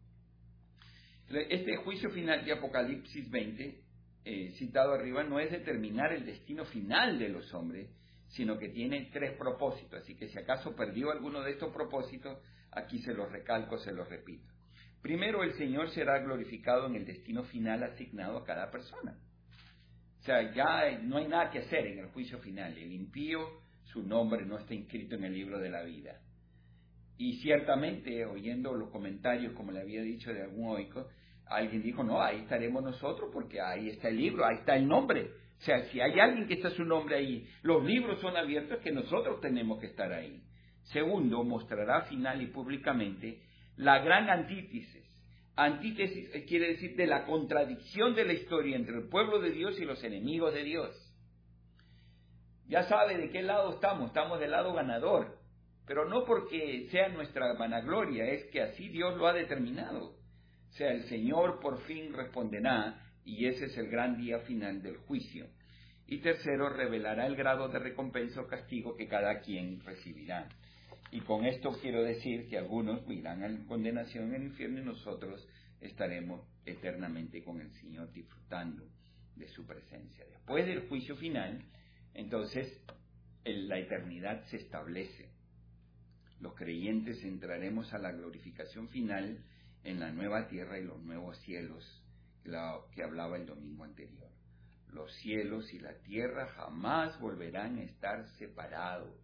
Este juicio final de Apocalipsis veinte, eh, citado arriba, no es determinar el destino final de los hombres, sino que tiene tres propósitos. Así que si acaso perdió alguno de estos propósitos, aquí se los recalco, se los repito. Primero, el Señor será glorificado en el destino final asignado a cada persona. O sea, ya no hay nada que hacer en el juicio final. El impío su nombre no está inscrito en el libro de la vida. Y ciertamente, oyendo los comentarios, como le había dicho de algún oico, alguien dijo, no, ahí estaremos nosotros porque ahí está el libro, ahí está el nombre. O sea, si hay alguien que está su nombre ahí, los libros son abiertos, que nosotros tenemos que estar ahí. Segundo, mostrará final y públicamente la gran antítesis. Antítesis quiere decir de la contradicción de la historia entre el pueblo de Dios y los enemigos de Dios. Ya sabe de qué lado estamos, estamos del lado ganador, pero no porque sea nuestra vanagloria, es que así Dios lo ha determinado. O sea, el Señor por fin responderá, y ese es el gran día final del juicio. Y tercero, revelará el grado de recompensa o castigo que cada quien recibirá. Y con esto quiero decir que algunos irán a condenación en el infierno y nosotros estaremos eternamente con el Señor disfrutando de su presencia. Después del juicio final, entonces el, la eternidad se establece. Los creyentes entraremos a la glorificación final en la nueva tierra y los nuevos cielos, la que hablaba el domingo anterior. Los cielos y la tierra jamás volverán a estar separados.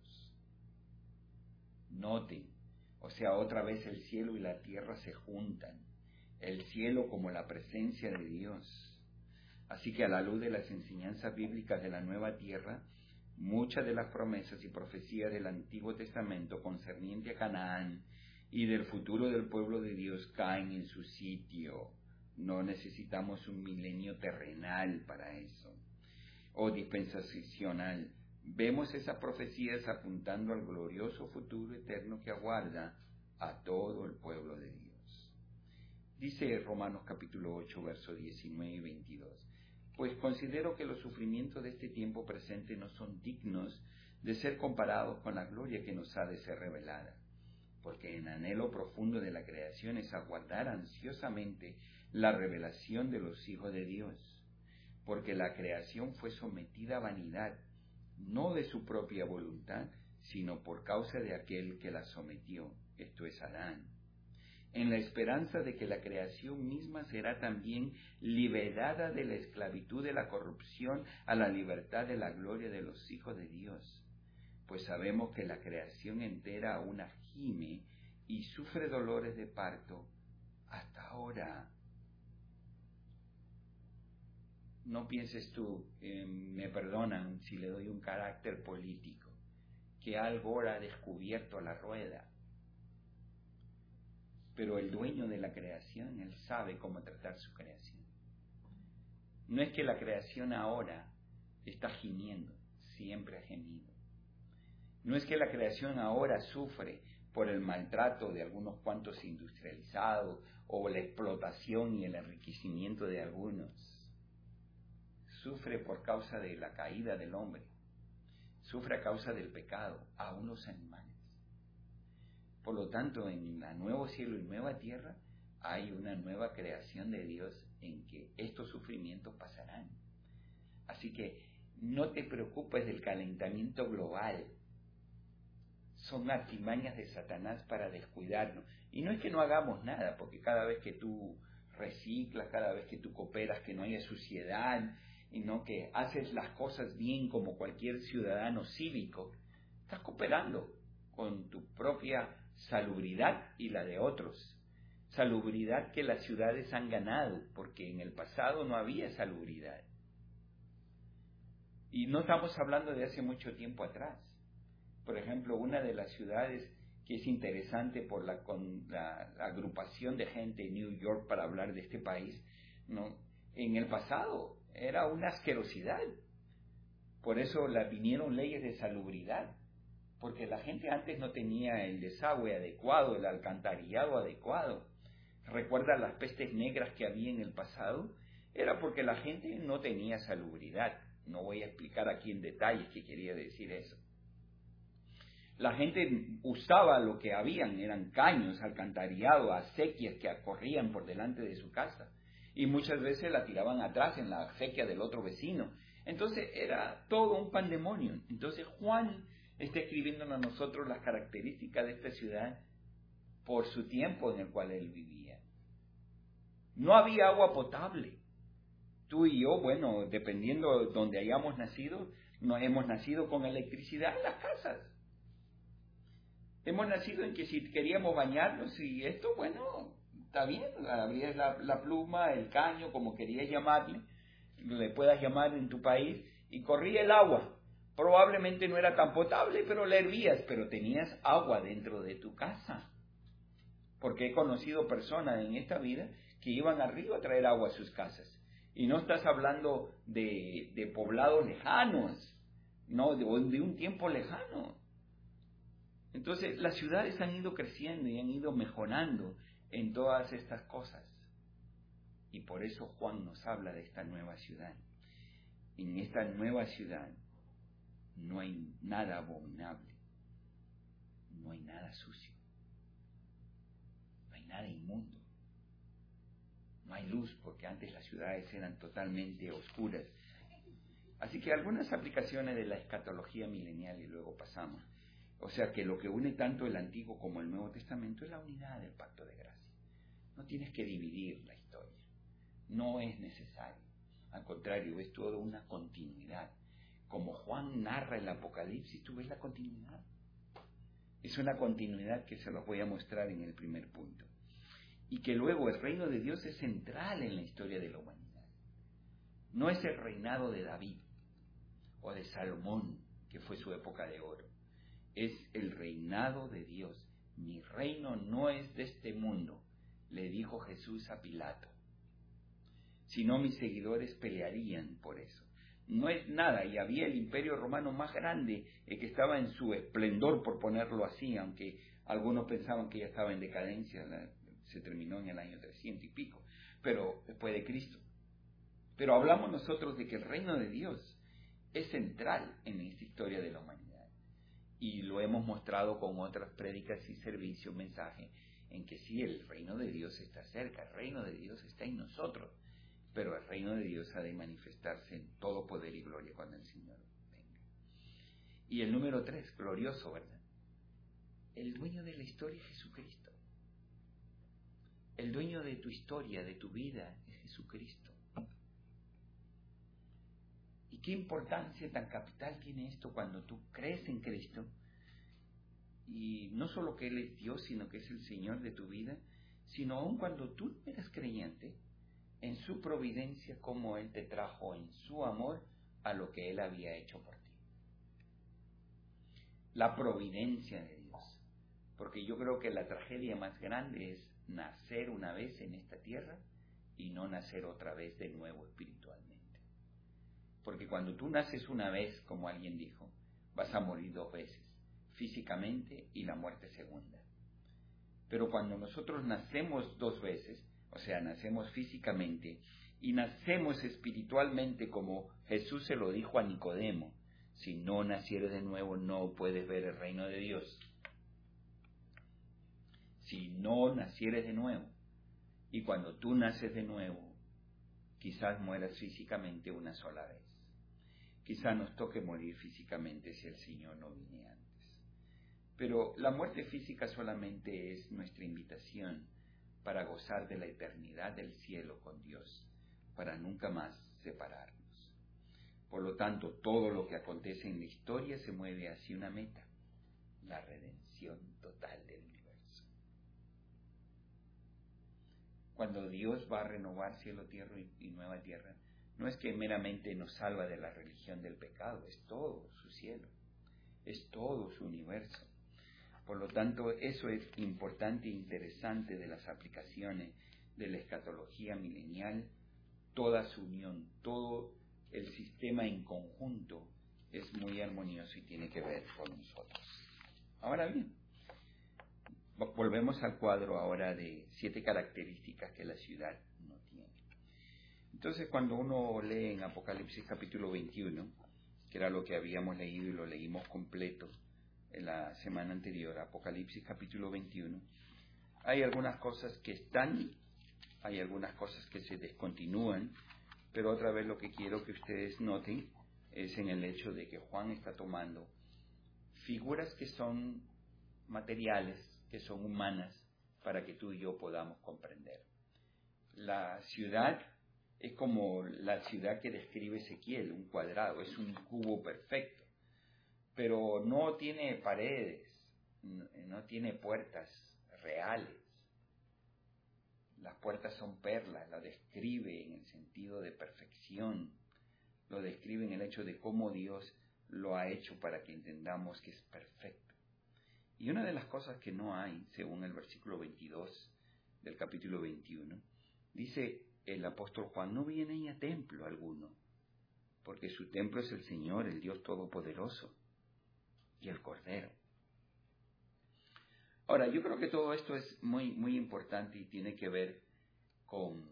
Noten, o sea, otra vez el cielo y la tierra se juntan. El cielo como la presencia de Dios. Así que a la luz de las enseñanzas bíblicas de la nueva tierra, muchas de las promesas y profecías del Antiguo Testamento concerniente a Canaán y del futuro del pueblo de Dios caen en su sitio. No necesitamos un milenio terrenal para eso, o dispensacional. Vemos esas profecías apuntando al glorioso futuro eterno que aguarda a todo el pueblo de Dios. Dice Romanos capítulo ocho, versos diecinueve y veintidós. Pues considero que los sufrimientos de este tiempo presente no son dignos de ser comparados con la gloria que nos ha de ser revelada, porque en anhelo profundo de la creación es aguardar ansiosamente la revelación de los hijos de Dios, porque la creación fue sometida a vanidad, no de su propia voluntad, sino por causa de aquel que la sometió, esto es Adán, en la esperanza de que la creación misma será también liberada de la esclavitud de la corrupción a la libertad de la gloria de los hijos de Dios. Pues sabemos que la creación entera aún gime y sufre dolores de parto hasta ahora. No pienses tú, eh, me perdonan si le doy un carácter político, que algo ha descubierto la rueda. Pero el dueño de la creación, él sabe cómo tratar su creación. No es que la creación ahora está gimiendo, siempre ha gemido. No es que la creación ahora sufre por el maltrato de algunos cuantos industrializados o la explotación y el enriquecimiento de algunos. Sufre por causa de la caída del hombre. Sufre a causa del pecado, aún los animales. Por lo tanto, en la nuevo cielo y nueva tierra hay una nueva creación de Dios en que estos sufrimientos pasarán. Así que no te preocupes del calentamiento global. Son artimañas de Satanás para descuidarnos. Y no es que no hagamos nada, porque cada vez que tú reciclas, cada vez que tú cooperas, que no haya suciedad, y no que haces las cosas bien como cualquier ciudadano cívico, estás cooperando con tu propia salubridad y la de otros. Salubridad que las ciudades han ganado, porque en el pasado no había salubridad. Y no estamos hablando de hace mucho tiempo atrás. Por ejemplo, una de las ciudades que es interesante por la, con la, la agrupación de gente en New York para hablar de este país, ¿no? En el pasado era una asquerosidad. Por eso la vinieron leyes de salubridad, porque la gente antes no tenía el desagüe adecuado, el alcantarillado adecuado. ¿Recuerda las pestes negras que había en el pasado? Era porque la gente no tenía salubridad. No voy a explicar aquí en detalles qué quería decir eso. La gente usaba lo que habían, eran caños, alcantarillado, acequias que corrían por delante de su casa. Y muchas veces la tiraban atrás en la acequia del otro vecino. Entonces era todo un pandemonio. Entonces Juan está escribiéndonos a nosotros las características de esta ciudad por su tiempo en el cual él vivía. No había agua potable. Tú y yo, bueno, dependiendo de donde hayamos nacido, No hemos nacido con electricidad en las casas. Hemos nacido en que si queríamos bañarnos y esto, bueno, está bien, abrías la, la pluma, el caño, como querías llamarle, le puedas llamar en tu país, y corría el agua. Probablemente no era tan potable, pero la hervías, pero tenías agua dentro de tu casa. Porque he conocido personas en esta vida que iban al río a traer agua a sus casas. Y no estás hablando de, de poblados lejanos, no, de, de un tiempo lejano. Entonces, las ciudades han ido creciendo y han ido mejorando en todas estas cosas. Y por eso Juan nos habla de esta nueva ciudad. En esta nueva ciudad no hay nada abominable, no hay nada sucio, no hay nada inmundo, no hay luz, porque antes las ciudades eran totalmente oscuras. Así que algunas aplicaciones de la escatología milenial y luego pasamos. O sea que lo que une tanto el Antiguo como el Nuevo Testamento es la unidad del pacto de gracia. No tienes que dividir la historia, no es necesario. Al contrario, es toda una continuidad. Como Juan narra el Apocalipsis, tú ves la continuidad. Es una continuidad que se los voy a mostrar en el primer punto. Y que luego el reino de Dios es central en la historia de la humanidad. No es el reinado de David o de Salomón, que fue su época de oro. Es el reinado de Dios. Mi reino no es de este mundo, le dijo Jesús a Pilato. Si no, mis seguidores pelearían por eso. No es nada, y había el imperio romano más grande, el que estaba en su esplendor, por ponerlo así, aunque algunos pensaban que ya estaba en decadencia, la, se terminó en el año trescientos y pico, pero después de Cristo. Pero hablamos nosotros de que el reino de Dios es central en esta historia de la humanidad, y lo hemos mostrado con otras prédicas y servicios, mensajes, en que sí, el reino de Dios está cerca, el reino de Dios está en nosotros. Pero el reino de Dios ha de manifestarse en todo poder y gloria cuando el Señor venga. Y el número tres, glorioso, ¿verdad? El dueño de la historia es Jesucristo. El dueño de tu historia, de tu vida, es Jesucristo. ¿Y qué importancia tan capital tiene esto cuando tú crees en Cristo? Y no solo que Él es Dios, sino que es el Señor de tu vida, sino aun cuando tú no eras creyente, en su providencia, como Él te trajo en su amor a lo que Él había hecho por ti. La providencia de Dios. Porque yo creo que la tragedia más grande es nacer una vez en esta tierra y no nacer otra vez de nuevo espiritualmente. Porque cuando tú naces una vez, como alguien dijo, vas a morir dos veces, físicamente y la muerte segunda. Pero cuando nosotros nacemos dos veces, o sea, nacemos físicamente y nacemos espiritualmente, como Jesús se lo dijo a Nicodemo, si no nacieres de nuevo no puedes ver el reino de Dios. Si no nacieres de nuevo, y cuando tú naces de nuevo, quizás mueras físicamente una sola vez. Quizás nos toque morir físicamente si el Señor no viene antes. Pero la muerte física solamente es nuestra invitación para gozar de la eternidad del cielo con Dios, para nunca más separarnos. Por lo tanto, todo lo que acontece en la historia se mueve hacia una meta, la redención total del universo. Cuando Dios va a renovar cielo, tierra y nueva tierra, no es que meramente nos salva de la religión del pecado, es todo su cielo, es todo su universo. Por lo tanto, eso es importante e interesante de las aplicaciones de la escatología milenial. Toda su unión, todo el sistema en conjunto es muy armonioso y tiene que ver con nosotros. Ahora bien, volvemos al cuadro ahora de siete características que la ciudad no tiene. Entonces, cuando uno lee en Apocalipsis capítulo veintiuno, que era lo que habíamos leído y lo leímos completo en la semana anterior, Apocalipsis capítulo veintiuno, hay algunas cosas que están, hay algunas cosas que se descontinúan, pero otra vez lo que quiero que ustedes noten es en el hecho de que Juan está tomando figuras que son materiales, que son humanas, para que tú y yo podamos comprender. La ciudad es como la ciudad que describe Ezequiel, un cuadrado, es un cubo perfecto, pero no tiene paredes, no, no tiene puertas reales. Las puertas son perlas, la describe en el sentido de perfección, lo describe en el hecho de cómo Dios lo ha hecho para que entendamos que es perfecto. Y una de las cosas que no hay, según el versículo veintidós del capítulo veintiuno, dice el apóstol Juan, no vi en ella templo alguno, porque su templo es el Señor, el Dios Todopoderoso, y el Cordero. Ahora, yo creo que todo esto es muy, muy importante y tiene que ver con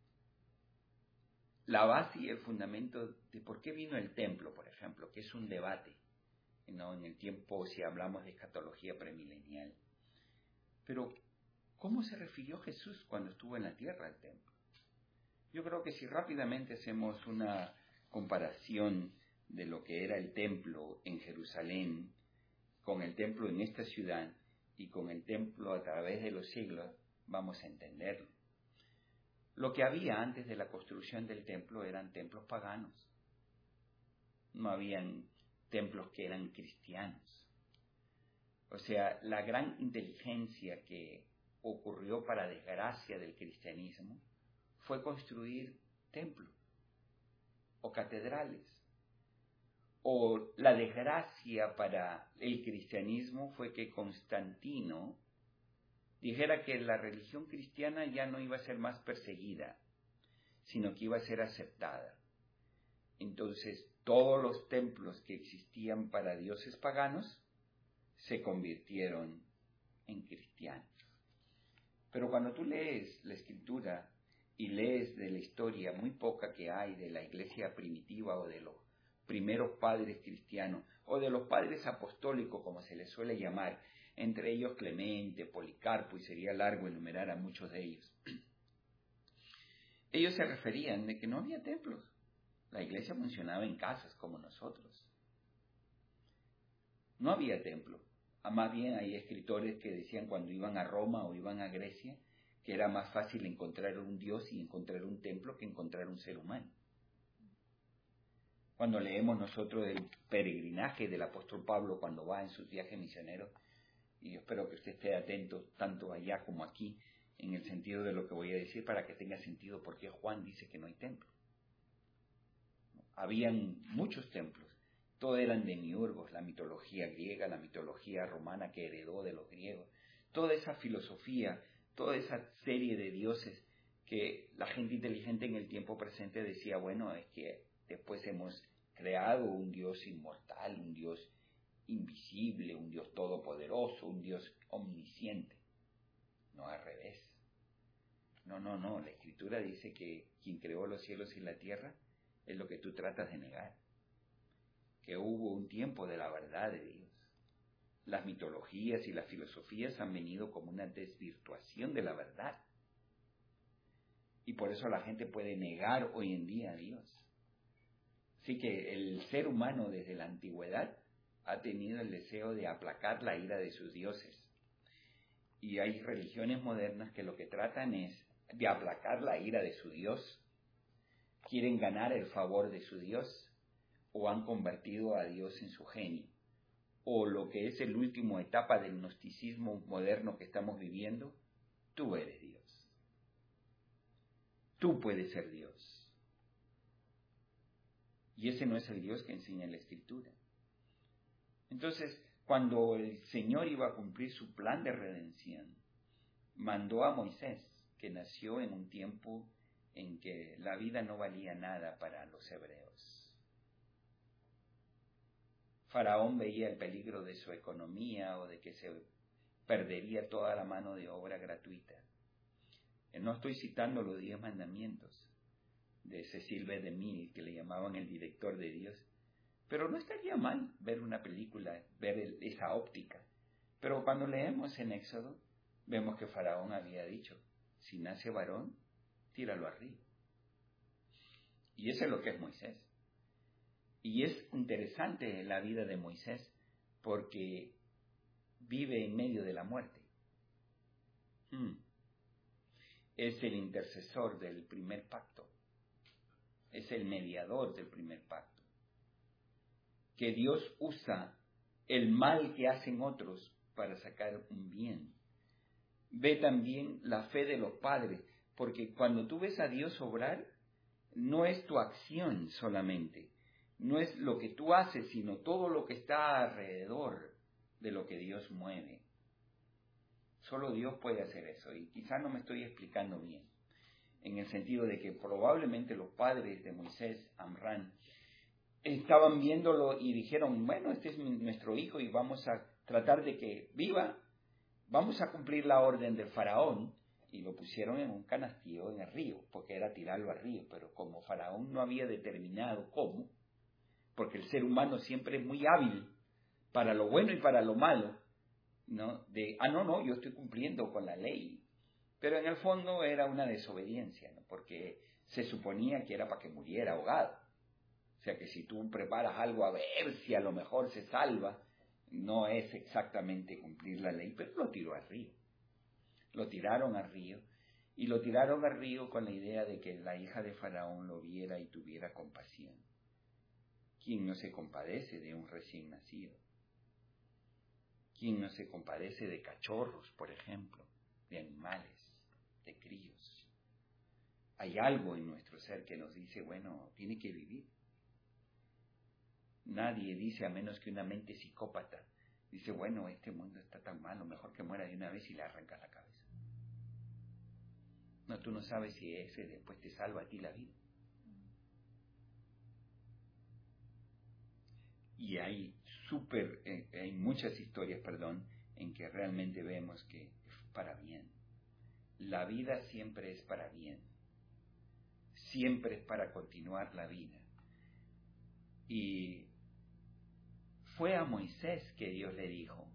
la base y el fundamento de por qué vino el templo, por ejemplo, que es un debate, ¿no?, en el tiempo, si hablamos de escatología premilenial. Pero, ¿cómo se refirió Jesús cuando estuvo en la tierra al templo? Yo creo que si rápidamente hacemos una comparación de lo que era el templo en Jerusalén, con el templo en esta ciudad y con el templo a través de los siglos, vamos a entenderlo. Lo que había antes de la construcción del templo eran templos paganos. No habían templos que eran cristianos. O sea, la gran inteligencia que ocurrió para desgracia del cristianismo fue construir templos o catedrales. O la desgracia para el cristianismo fue que Constantino dijera que la religión cristiana ya no iba a ser más perseguida, sino que iba a ser aceptada. Entonces, todos los templos que existían para dioses paganos se convirtieron en cristianos. Pero cuando tú lees la Escritura y lees de la historia muy poca que hay de la iglesia primitiva o de los primeros padres cristianos o de los padres apostólicos, como se les suele llamar, entre ellos Clemente, Policarpo, y sería largo enumerar a muchos de ellos. Ellos se referían de que no había templos. La iglesia funcionaba en casas como nosotros. No había templo. Más bien hay escritores que decían cuando iban a Roma o iban a Grecia que era más fácil encontrar un Dios y encontrar un templo que encontrar un ser humano. Cuando leemos nosotros el peregrinaje del apóstol Pablo cuando va en sus viajes misioneros, y yo espero que usted esté atento tanto allá como aquí en el sentido de lo que voy a decir para que tenga sentido por qué Juan dice que no hay templo. Habían muchos templos, todos eran demiurgos, la mitología griega, la mitología romana que heredó de los griegos, toda esa filosofía, toda esa serie de dioses que la gente inteligente en el tiempo presente decía, bueno, es que después hemos creado un Dios inmortal, un Dios invisible, un Dios todopoderoso, un Dios omnisciente. No, al revés. No, no, no. La Escritura dice que quien creó los cielos y la tierra es lo que tú tratas de negar. Que hubo un tiempo de la verdad de Dios. Las mitologías y las filosofías han venido como una desvirtuación de la verdad. Y por eso la gente puede negar hoy en día a Dios. Así que el ser humano desde la antigüedad ha tenido el deseo de aplacar la ira de sus dioses. Y hay religiones modernas que lo que tratan es de aplacar la ira de su Dios. Quieren ganar el favor de su Dios o han convertido a Dios en su genio. O lo que es el último etapa del gnosticismo moderno que estamos viviendo, tú eres Dios. Tú puedes ser Dios. Y ese no es el Dios que enseña la Escritura. Entonces, cuando el Señor iba a cumplir su plan de redención, mandó a Moisés, que nació en un tiempo en que la vida no valía nada para los hebreos. Faraón veía el peligro de su economía o de que se perdería toda la mano de obra gratuita. No estoy citando los diez mandamientos de Cecil B. DeMille, que le llamaban el director de Dios, pero no estaría mal ver una película, ver el, esa óptica. Pero cuando leemos en Éxodo, vemos que Faraón había dicho, si nace varón, tíralo arriba. Y eso es lo que es Moisés. Y es interesante la vida de Moisés porque vive en medio de la muerte. Hmm. Es el intercesor del primer pacto es el mediador del primer pacto. Que Dios usa el mal que hacen otros para sacar un bien. Ve también la fe de los padres, porque cuando tú ves a Dios obrar, no es tu acción solamente, no es lo que tú haces, sino todo lo que está alrededor de lo que Dios mueve. Solo Dios puede hacer eso, y quizás no me estoy explicando bien, en el sentido de que probablemente los padres de Moisés, Amrán, estaban viéndolo y dijeron, bueno, este es nuestro hijo y vamos a tratar de que viva, vamos a cumplir la orden del faraón, y lo pusieron en un canastillo en el río, porque era tirarlo al río, pero como faraón no había determinado cómo, porque el ser humano siempre es muy hábil para lo bueno y para lo malo, ¿no? De, ah, no, no, yo estoy cumpliendo con la ley, pero en el fondo era una desobediencia, ¿no? Porque se suponía que era para que muriera ahogado. O sea que si tú preparas algo a ver si a lo mejor se salva, no es exactamente cumplir la ley, pero lo tiró al río. Lo tiraron al río, y lo tiraron al río con la idea de que la hija de Faraón lo viera y tuviera compasión. ¿Quién no se compadece de un recién nacido? ¿Quién no se compadece de cachorros, por ejemplo, de animales, de críos? Hay algo en nuestro ser que nos dice, bueno, tiene que vivir. Nadie dice, a menos que una mente psicópata, dice, bueno, este mundo está tan malo, mejor que muera de una vez y le arranca la cabeza. No, tú no sabes si ese después te salva a ti la vida. Y hay súper, eh, hay muchas historias, perdón, en que realmente vemos que es para bien. La vida siempre es para bien. Siempre es para continuar la vida. Y fue a Moisés que Dios le dijo,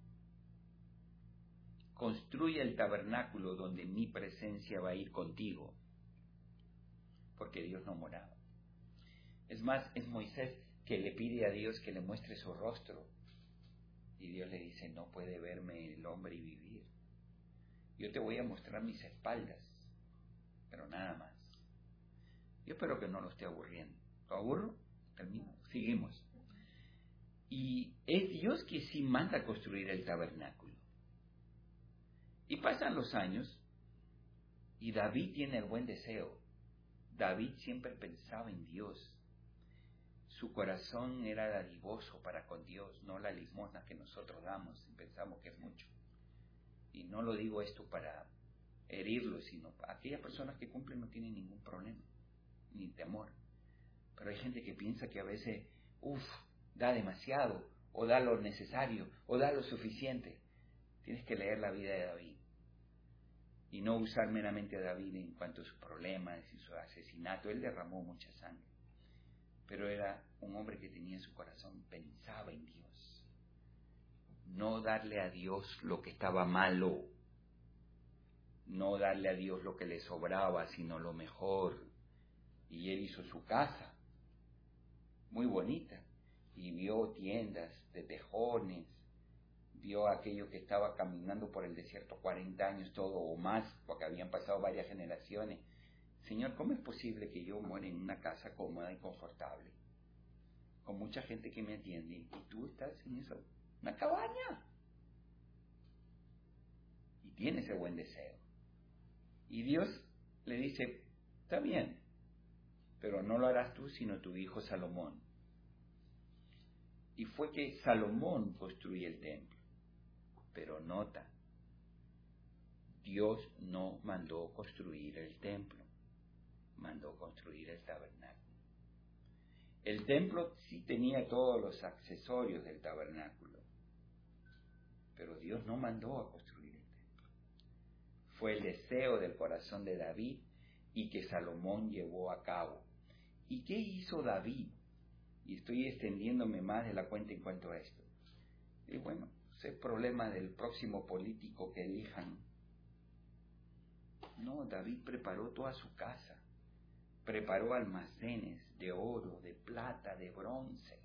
construye el tabernáculo donde mi presencia va a ir contigo, porque Dios no moraba. Es más, es Moisés que le pide a Dios que le muestre su rostro, y Dios le dice, no puede verme el hombre y vivir. Yo te voy a mostrar mis espaldas, pero nada más. Yo espero que no lo esté aburriendo. ¿Lo aburro? Termino. Seguimos. Y es Dios que sí manda a construir el tabernáculo. Y pasan los años, y David tiene el buen deseo. David siempre pensaba en Dios. Su corazón era dadivoso para con Dios, no la limosna que nosotros damos y pensamos que es mucho. Y no lo digo esto para herirlo, sino aquellas personas que cumplen no tienen ningún problema, ni temor. Pero hay gente que piensa que a veces, uff, da demasiado, o da lo necesario, o da lo suficiente. Tienes que leer la vida de David. Y no usar meramente a David en cuanto a sus problemas y su asesinato. Él derramó mucha sangre. Pero era un hombre que tenía en su corazón, pensaba en Dios. No darle a Dios lo que estaba malo. No darle a Dios lo que le sobraba, sino lo mejor. Y él hizo su casa, muy bonita. Y vio tiendas de tejones. Vio a aquello que estaba caminando por el desierto cuarenta años, todo o más, porque habían pasado varias generaciones. Señor, ¿cómo es posible que yo muera en una casa cómoda y confortable, con mucha gente que me atiende, y tú estás en eso, una cabaña? Y tiene ese buen deseo. Y Dios le dice, está bien, pero no lo harás tú, sino tu hijo Salomón. Y fue que Salomón construye el templo. Pero nota, Dios no mandó construir el templo, mandó construir el tabernáculo. El templo sí tenía todos los accesorios del tabernáculo, pero Dios no mandó a construir el templo. Fue el deseo del corazón de David y que Salomón llevó a cabo. ¿Y qué hizo David? Y estoy extendiéndome más de la cuenta en cuanto a esto. Y bueno, es el problema del próximo político que elijan. No, David preparó toda su casa. Preparó almacenes de oro, de plata, de bronce.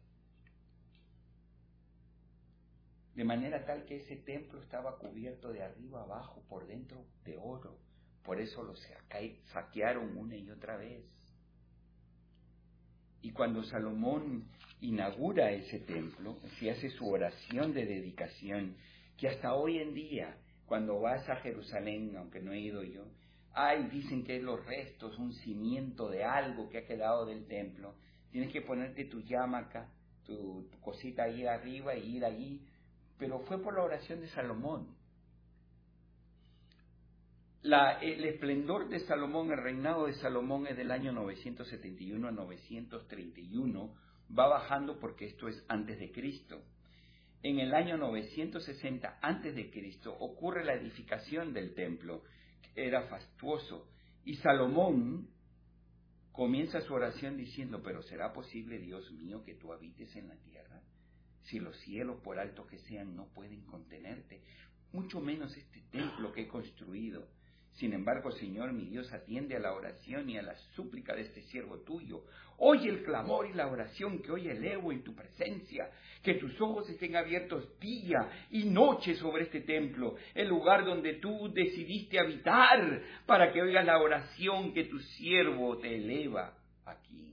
De manera tal que ese templo estaba cubierto de arriba abajo, por dentro de oro. Por eso lo saquearon una y otra vez. Y cuando Salomón inaugura ese templo, si hace su oración de dedicación, que hasta hoy en día, cuando vas a Jerusalén, aunque no he ido yo, ay, dicen que es los restos, un cimiento de algo que ha quedado del templo. Tienes que ponerte tu yamaca, tu, tu cosita ahí arriba y ir allí. Pero fue por la oración de Salomón. La, el esplendor de Salomón, el reinado de Salomón es del año novecientos setenta y uno a novecientos treinta y uno, va bajando porque esto es antes de Cristo. En el año novecientos sesenta antes de Cristo ocurre la edificación del templo, que era fastuoso, y Salomón comienza su oración diciendo: pero ¿será posible, Dios mío, que tú habites en la tierra? Si los cielos, por altos que sean, no pueden contenerte, mucho menos este templo que he construido. Sin embargo, Señor, mi Dios, atiende a la oración y a la súplica de este siervo tuyo. Oye el clamor y la oración que hoy elevo en tu presencia. Que tus ojos estén abiertos día y noche sobre este templo, el lugar donde tú decidiste habitar, para que oigas la oración que tu siervo te eleva aquí.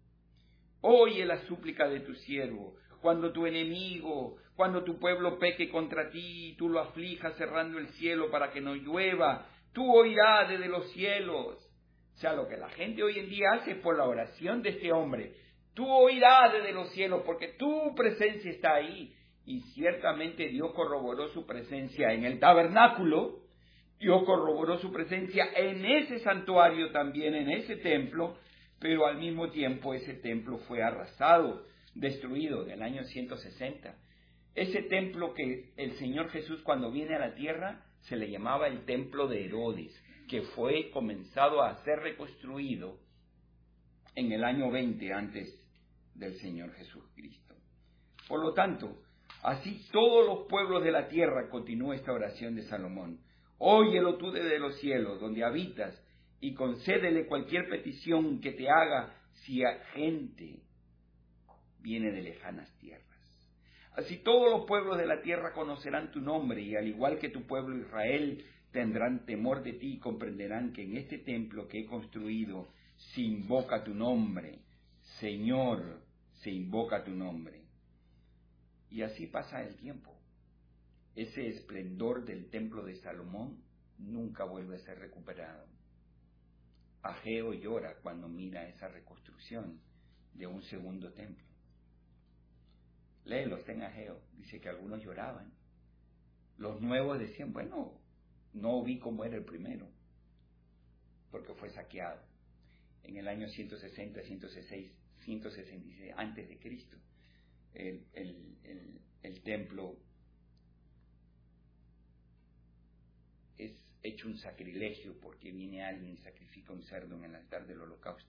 Oye la súplica de tu siervo. Cuando tu enemigo, cuando tu pueblo peque contra ti, tú lo aflijas cerrando el cielo para que no llueva, tú oirás desde los cielos. O sea, lo que la gente hoy en día hace es por la oración de este hombre. Tú oirás desde los cielos porque tu presencia está ahí. Y ciertamente Dios corroboró su presencia en el tabernáculo. Dios corroboró su presencia en ese santuario también, en ese templo. Pero al mismo tiempo ese templo fue arrasado, destruido en el año ciento sesenta. Ese templo que el Señor Jesús, cuando viene a la tierra, se le llamaba el templo de Herodes, que fue comenzado a ser reconstruido en el año veinte antes del Señor Jesucristo. Por lo tanto, así todos los pueblos de la tierra, continúa esta oración de Salomón. Óyelo tú desde los cielos, donde habitas, y concédele cualquier petición que te haga, si a gente viene de lejanas tierras. Así todos los pueblos de la tierra conocerán tu nombre, y al igual que tu pueblo Israel, tendrán temor de ti y comprenderán que en este templo que he construido se invoca tu nombre. Señor, se invoca tu nombre. Y así pasa el tiempo. Ese esplendor del templo de Salomón nunca vuelve a ser recuperado. Ageo llora cuando mira esa reconstrucción de un segundo templo. Léelo, está en Ageo. Dice que algunos lloraban. Los nuevos decían, bueno, no vi cómo era el primero, porque fue saqueado en el año ciento sesenta, ciento sesenta y seis antes de Cristo. El, el, el, el templo es hecho un sacrilegio porque viene alguien y sacrifica un cerdo en el altar del holocausto.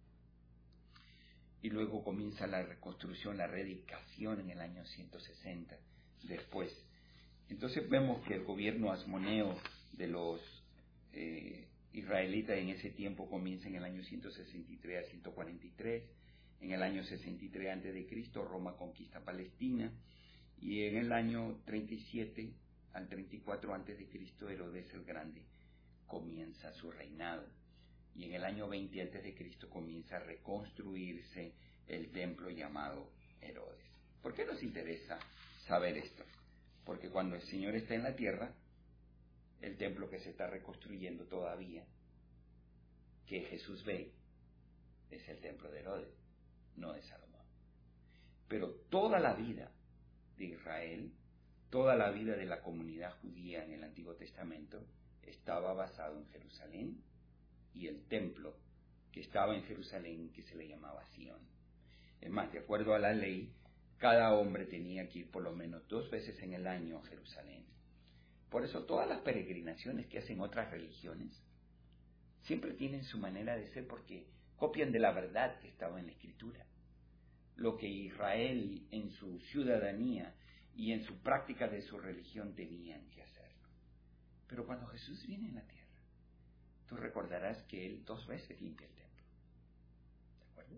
Y luego comienza la reconstrucción, la reedificación en el año ciento sesenta después. Entonces vemos que el gobierno asmoneo de los eh, israelitas en ese tiempo comienza en el año ciento sesenta y tres a ciento cuarenta y tres. En el año sesenta y tres antes de Cristo Roma conquista Palestina, y en el año treinta y siete al treinta y cuatro antes de Cristo Herodes el Grande comienza su reinado. Y en el año veinte antes de Cristo comienza a reconstruirse el templo llamado Herodes. ¿Por qué nos interesa saber esto? Porque cuando el Señor está en la tierra, el templo que se está reconstruyendo todavía, que Jesús ve, es el templo de Herodes, no de Salomón. Pero toda la vida de Israel, toda la vida de la comunidad judía en el Antiguo Testamento, estaba basado en Jerusalén, y el templo que estaba en Jerusalén, que se le llamaba Sión. Es más, de acuerdo a la ley, cada hombre tenía que ir por lo menos dos veces en el año a Jerusalén. Por eso todas las peregrinaciones que hacen otras religiones siempre tienen su manera de ser, porque copian de la verdad que estaba en la Escritura. Lo que Israel en su ciudadanía y en su práctica de su religión tenían que hacerlo. Pero cuando Jesús viene en la tierra, tú recordarás que Él dos veces limpia el templo. ¿De acuerdo?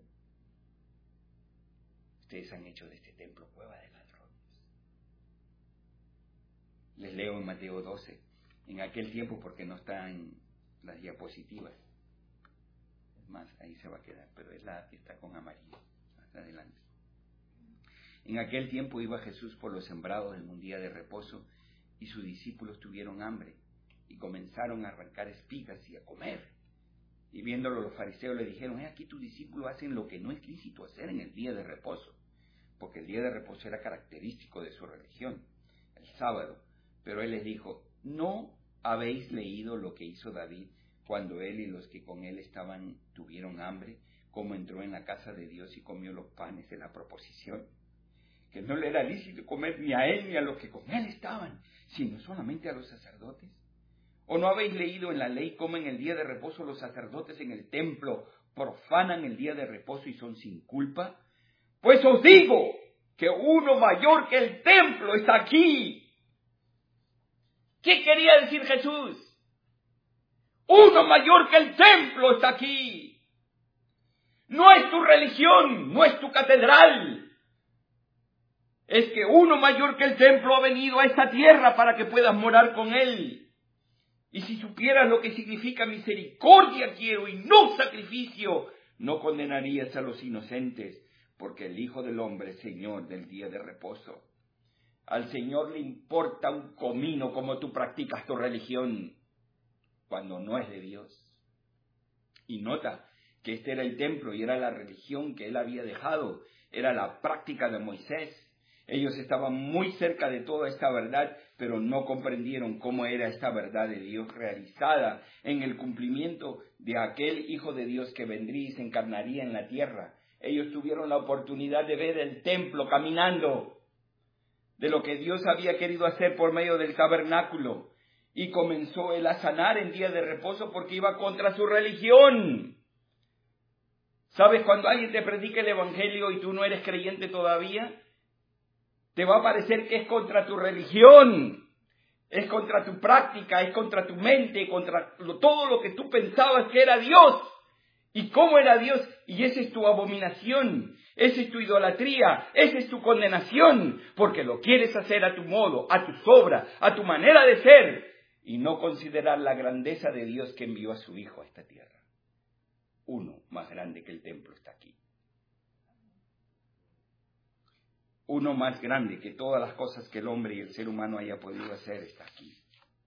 Ustedes han hecho de este templo cueva de ladrones. Les leo en Mateo doce, en aquel tiempo, porque no están las diapositivas. más, ahí se va a quedar, pero es la que está con amarillo, más adelante. En aquel tiempo iba Jesús por los sembrados en un día de reposo, y sus discípulos tuvieron hambre, y comenzaron a arrancar espigas y a comer. Y viéndolo los fariseos le dijeron: he aquí tus discípulos hacen lo que no es lícito hacer en el día de reposo, porque el día de reposo era característico de su religión, el sábado. Pero él les dijo: ¿no habéis leído lo que hizo David cuando él y los que con él estaban tuvieron hambre, cómo entró en la casa de Dios y comió los panes de la proposición? Que no le era lícito comer ni a él ni a los que con él estaban, sino solamente a los sacerdotes. ¿O no habéis leído en la ley cómo en el día de reposo los sacerdotes en el templo profanan el día de reposo y son sin culpa? Pues os digo que uno mayor que el templo está aquí. ¿Qué quería decir Jesús? Uno mayor que el templo está aquí. No es tu religión, no es tu catedral. Es que uno mayor que el templo ha venido a esta tierra para que puedas morar con él. Y si supieras lo que significa misericordia quiero y no sacrificio, no condenarías a los inocentes, porque el Hijo del Hombre es Señor del día de reposo. Al Señor le importa un comino como tú practicas tu religión, cuando no es de Dios. Y nota que este era el templo y era la religión que él había dejado, era la práctica de Moisés. Ellos estaban muy cerca de toda esta verdad, pero no comprendieron cómo era esta verdad de Dios realizada en el cumplimiento de aquel Hijo de Dios que vendría y se encarnaría en la tierra. Ellos tuvieron la oportunidad de ver el templo caminando, de lo que Dios había querido hacer por medio del tabernáculo, y comenzó él a sanar en día de reposo porque iba contra su religión. ¿Sabes? Cuando alguien te predica el evangelio y tú no eres creyente todavía, te va a parecer que es contra tu religión, es contra tu práctica, es contra tu mente, contra todo lo que tú pensabas que era Dios. ¿Y cómo era Dios? Y esa es tu abominación, esa es tu idolatría, esa es tu condenación, porque lo quieres hacer a tu modo, a tu sobra, a tu manera de ser, y no considerar la grandeza de Dios que envió a su Hijo a esta tierra. Uno más grande que el templo está aquí. Uno más grande que todas las cosas que el hombre y el ser humano haya podido hacer está aquí.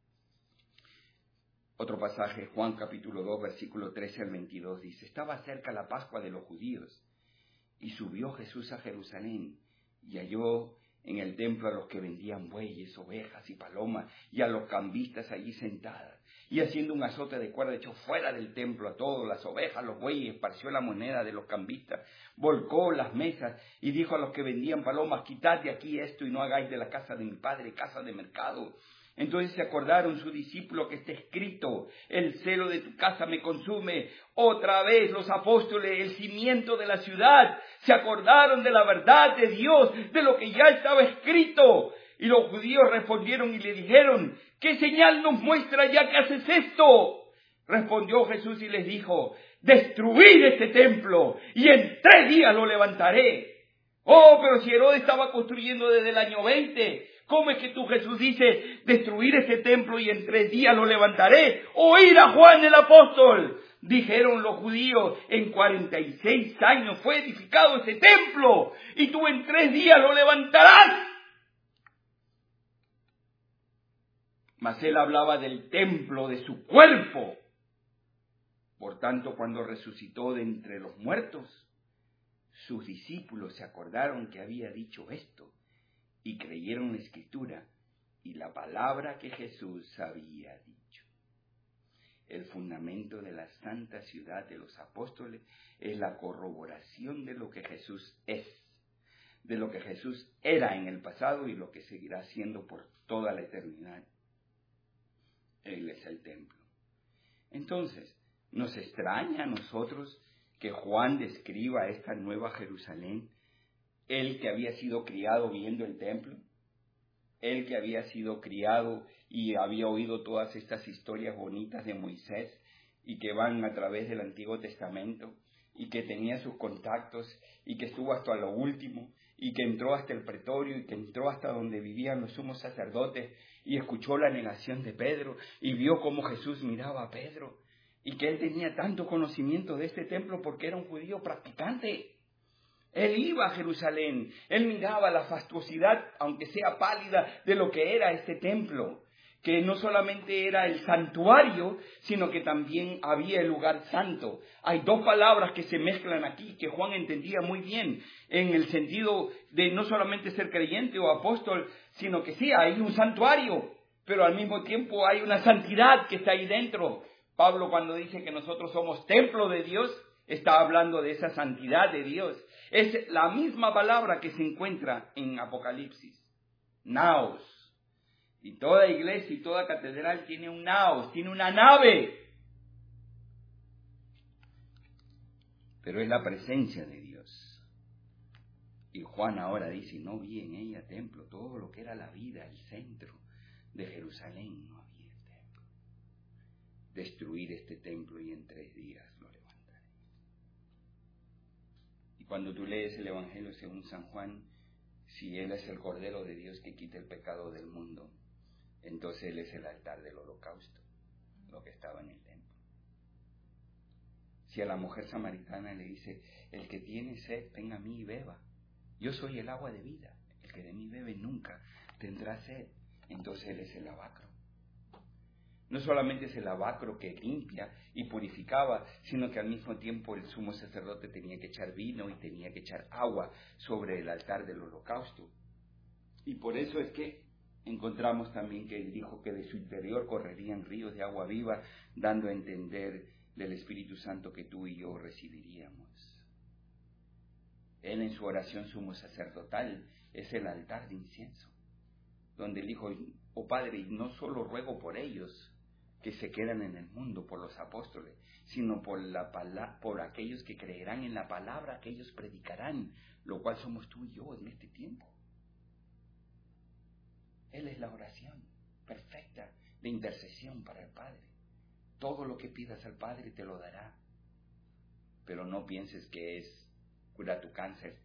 Otro pasaje, Juan capítulo dos, versículo trece al veintidós, dice: estaba cerca la Pascua de los judíos, y subió Jesús a Jerusalén, y halló en el templo a los que vendían bueyes, ovejas y palomas, y a los cambistas allí sentadas. Y haciendo un azote de cuerda echó fuera del templo a todos, las ovejas, los bueyes, esparció la moneda de los cambistas, volcó las mesas y dijo a los que vendían palomas: quitad de aquí esto y no hagáis de la casa de mi padre casa de mercado. Entonces se acordaron sus discípulos que está escrito: el celo de tu casa me consume. Otra vez los apóstoles, el cimiento de la ciudad, se acordaron de la verdad de Dios, de lo que ya estaba escrito. Y los judíos respondieron y le dijeron: ¿qué señal nos muestra ya que haces esto? Respondió Jesús y les dijo: destruid este templo y en tres días lo levantaré. Oh, pero si Herodes estaba construyendo desde el año veinte, ¿cómo es que tú, Jesús, dices destruir este templo y en tres días lo levantaré? Oír a Juan el apóstol. Dijeron los judíos: en cuarenta y seis años fue edificado ese templo y tú en tres días lo levantarás. Mas él hablaba del templo de su cuerpo. Por tanto, cuando resucitó de entre los muertos, sus discípulos se acordaron que había dicho esto y creyeron la Escritura y la palabra que Jesús había dicho. El fundamento de la santa ciudad de los apóstoles es la corroboración de lo que Jesús es, de lo que Jesús era en el pasado y lo que seguirá siendo por toda la eternidad. Él es el templo. Entonces, ¿nos extraña a nosotros que Juan describa esta nueva Jerusalén? Él que había sido criado viendo el templo, él que había sido criado y había oído todas estas historias bonitas de Moisés y que van a través del Antiguo Testamento y que tenía sus contactos y que estuvo hasta lo último y que entró hasta el pretorio y que entró hasta donde vivían los sumos sacerdotes y escuchó la negación de Pedro y vio cómo Jesús miraba a Pedro y que él tenía tanto conocimiento de este templo porque era un judío practicante. Él iba a Jerusalén, él miraba la fastuosidad, aunque sea pálida, de lo que era este templo, que no solamente era el santuario, sino que también había el lugar santo. Hay dos palabras que se mezclan aquí, que Juan entendía muy bien, en el sentido de no solamente ser creyente o apóstol, sino que sí, hay un santuario, pero al mismo tiempo hay una santidad que está ahí dentro. Pablo, cuando dice que nosotros somos templo de Dios, está hablando de esa santidad de Dios. Es la misma palabra que se encuentra en Apocalipsis, naos. Y toda iglesia y toda catedral tiene un naos, tiene una nave. Pero es la presencia de Dios. Y Juan ahora dice, no vi en ella templo, todo lo que era la vida, el centro de Jerusalén, no había el templo. Destruir este templo y en tres días lo levantaré. Y cuando tú lees el Evangelio según San Juan, si Él es el Cordero de Dios que quita el pecado del mundo, entonces Él es el altar del holocausto, lo que estaba en el templo. Si a la mujer samaritana le dice, el que tiene sed, venga a mí y beba. Yo soy el agua de vida, el que de mí bebe nunca tendrá sed. Entonces Él es el lavacro. No solamente es el lavacro que limpia y purificaba, sino que al mismo tiempo el sumo sacerdote tenía que echar vino y tenía que echar agua sobre el altar del holocausto. Y por eso es que encontramos también que Él dijo que de su interior correrían ríos de agua viva, dando a entender del Espíritu Santo que tú y yo recibiríamos. Él en su oración sumo sacerdotal es el altar de incienso, donde Él dijo, oh Padre, no solo ruego por ellos que se quedan en el mundo, por los apóstoles, sino por, la pala- por aquellos que creerán en la palabra que ellos predicarán, lo cual somos tú y yo en este tiempo. Él es la oración perfecta de intercesión para el Padre. Todo lo que pidas al Padre te lo dará. Pero no pienses que es curar tu cáncer.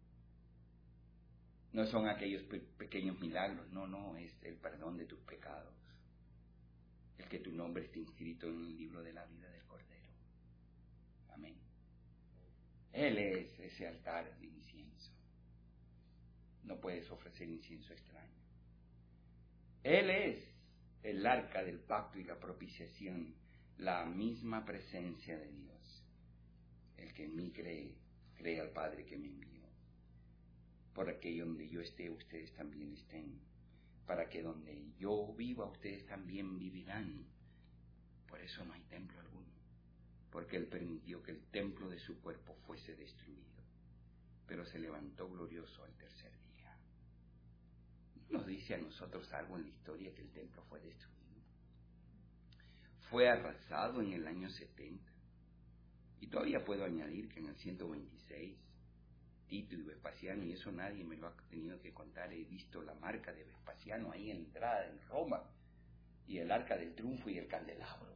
No son aquellos pe- pequeños milagros. No, no, es el perdón de tus pecados. El que tu nombre esté inscrito en el libro de la vida del Cordero. Amén. Él es ese altar de incienso. No puedes ofrecer incienso extraño. Él es el arca del pacto y la propiciación, la misma presencia de Dios. El que en mí cree, cree al Padre que me envió. Por aquello donde yo esté, ustedes también estén. Para que donde yo viva, ustedes también vivirán. Por eso no hay templo alguno. Porque Él permitió que el templo de su cuerpo fuese destruido. Pero se levantó glorioso al tercer día. ¿Nos dice a nosotros algo en la historia que el templo fue destruido? Fue arrasado en el año setenta. Y todavía puedo añadir que en el ciento veintiséis, Tito y Vespasiano, y eso nadie me lo ha tenido que contar, he visto la marca de Vespasiano ahí en la entrada en Roma, y el arca del triunfo y el candelabro.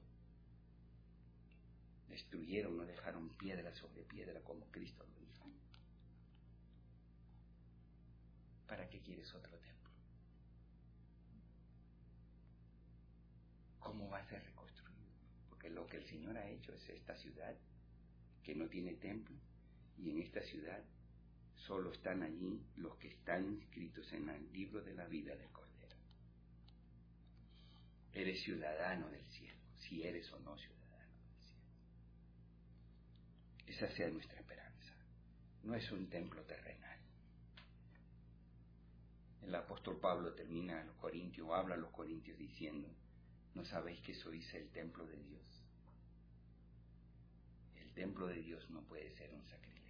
Destruyeron, no dejaron piedra sobre piedra como Cristo lo dijo. ¿Para qué quieres otro templo? ¿Cómo va a ser reconstruido? Porque lo que el Señor ha hecho es esta ciudad que no tiene templo, y en esta ciudad solo están allí los que están inscritos en el libro de la vida del Cordero. Eres ciudadano del cielo, si eres o no ciudadano del cielo. Esa sea nuestra esperanza. No es un templo terrenal. El apóstol Pablo termina a los Corintios, o habla a los Corintios diciendo, ¿no sabéis que sois el templo de Dios? El templo de Dios no puede ser un sacrilegio.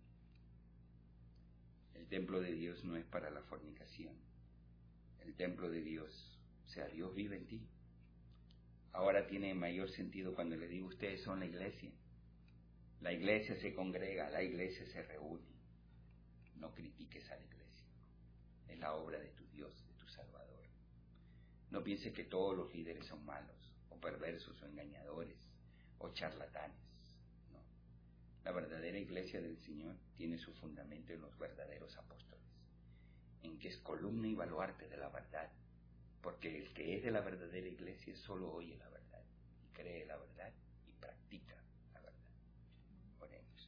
El templo de Dios no es para la fornicación. El templo de Dios, o sea, Dios vive en ti. Ahora tiene mayor sentido cuando le digo, ustedes son la iglesia. La iglesia se congrega, la iglesia se reúne. No critiques a la iglesia. Es la obra de tu Dios, de tu Salvador. No pienses que todos los líderes son malos, o perversos, o engañadores, o charlatanes. No. La verdadera iglesia del Señor tiene su fundamento en los verdaderos apóstoles, en que es columna y baluarte de la verdad, porque el que es de la verdadera iglesia solo oye la verdad, y cree la verdad, y practica la verdad. Oremos.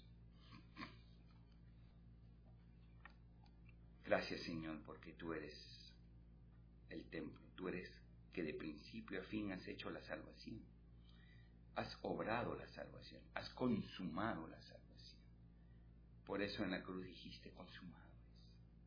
Gracias, Señor, porque tú eres el templo, tú eres que de principio a fin has hecho la salvación, has obrado la salvación, has consumado la salvación. Por eso en la cruz dijiste, consumado es.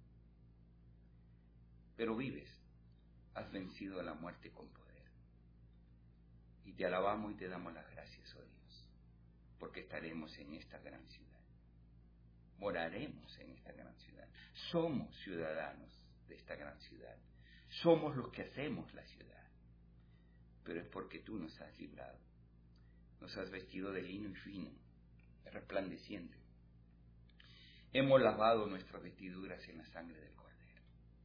Pero vives, has vencido a la muerte con poder. Y te alabamos y te damos las gracias, oh Dios, porque estaremos en esta gran ciudad. Moraremos en esta gran ciudad. Somos ciudadanos de esta gran ciudad. Somos los que hacemos la ciudad. Pero es porque tú nos has librado. Nos has vestido de lino y fino, resplandeciente. Hemos lavado nuestras vestiduras en la sangre del Cordero.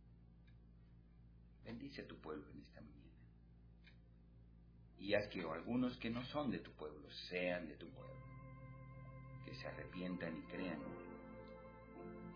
Bendice a tu pueblo en esta mañana. Y haz que algunos que no son de tu pueblo sean de tu pueblo. Que se arrepientan y crean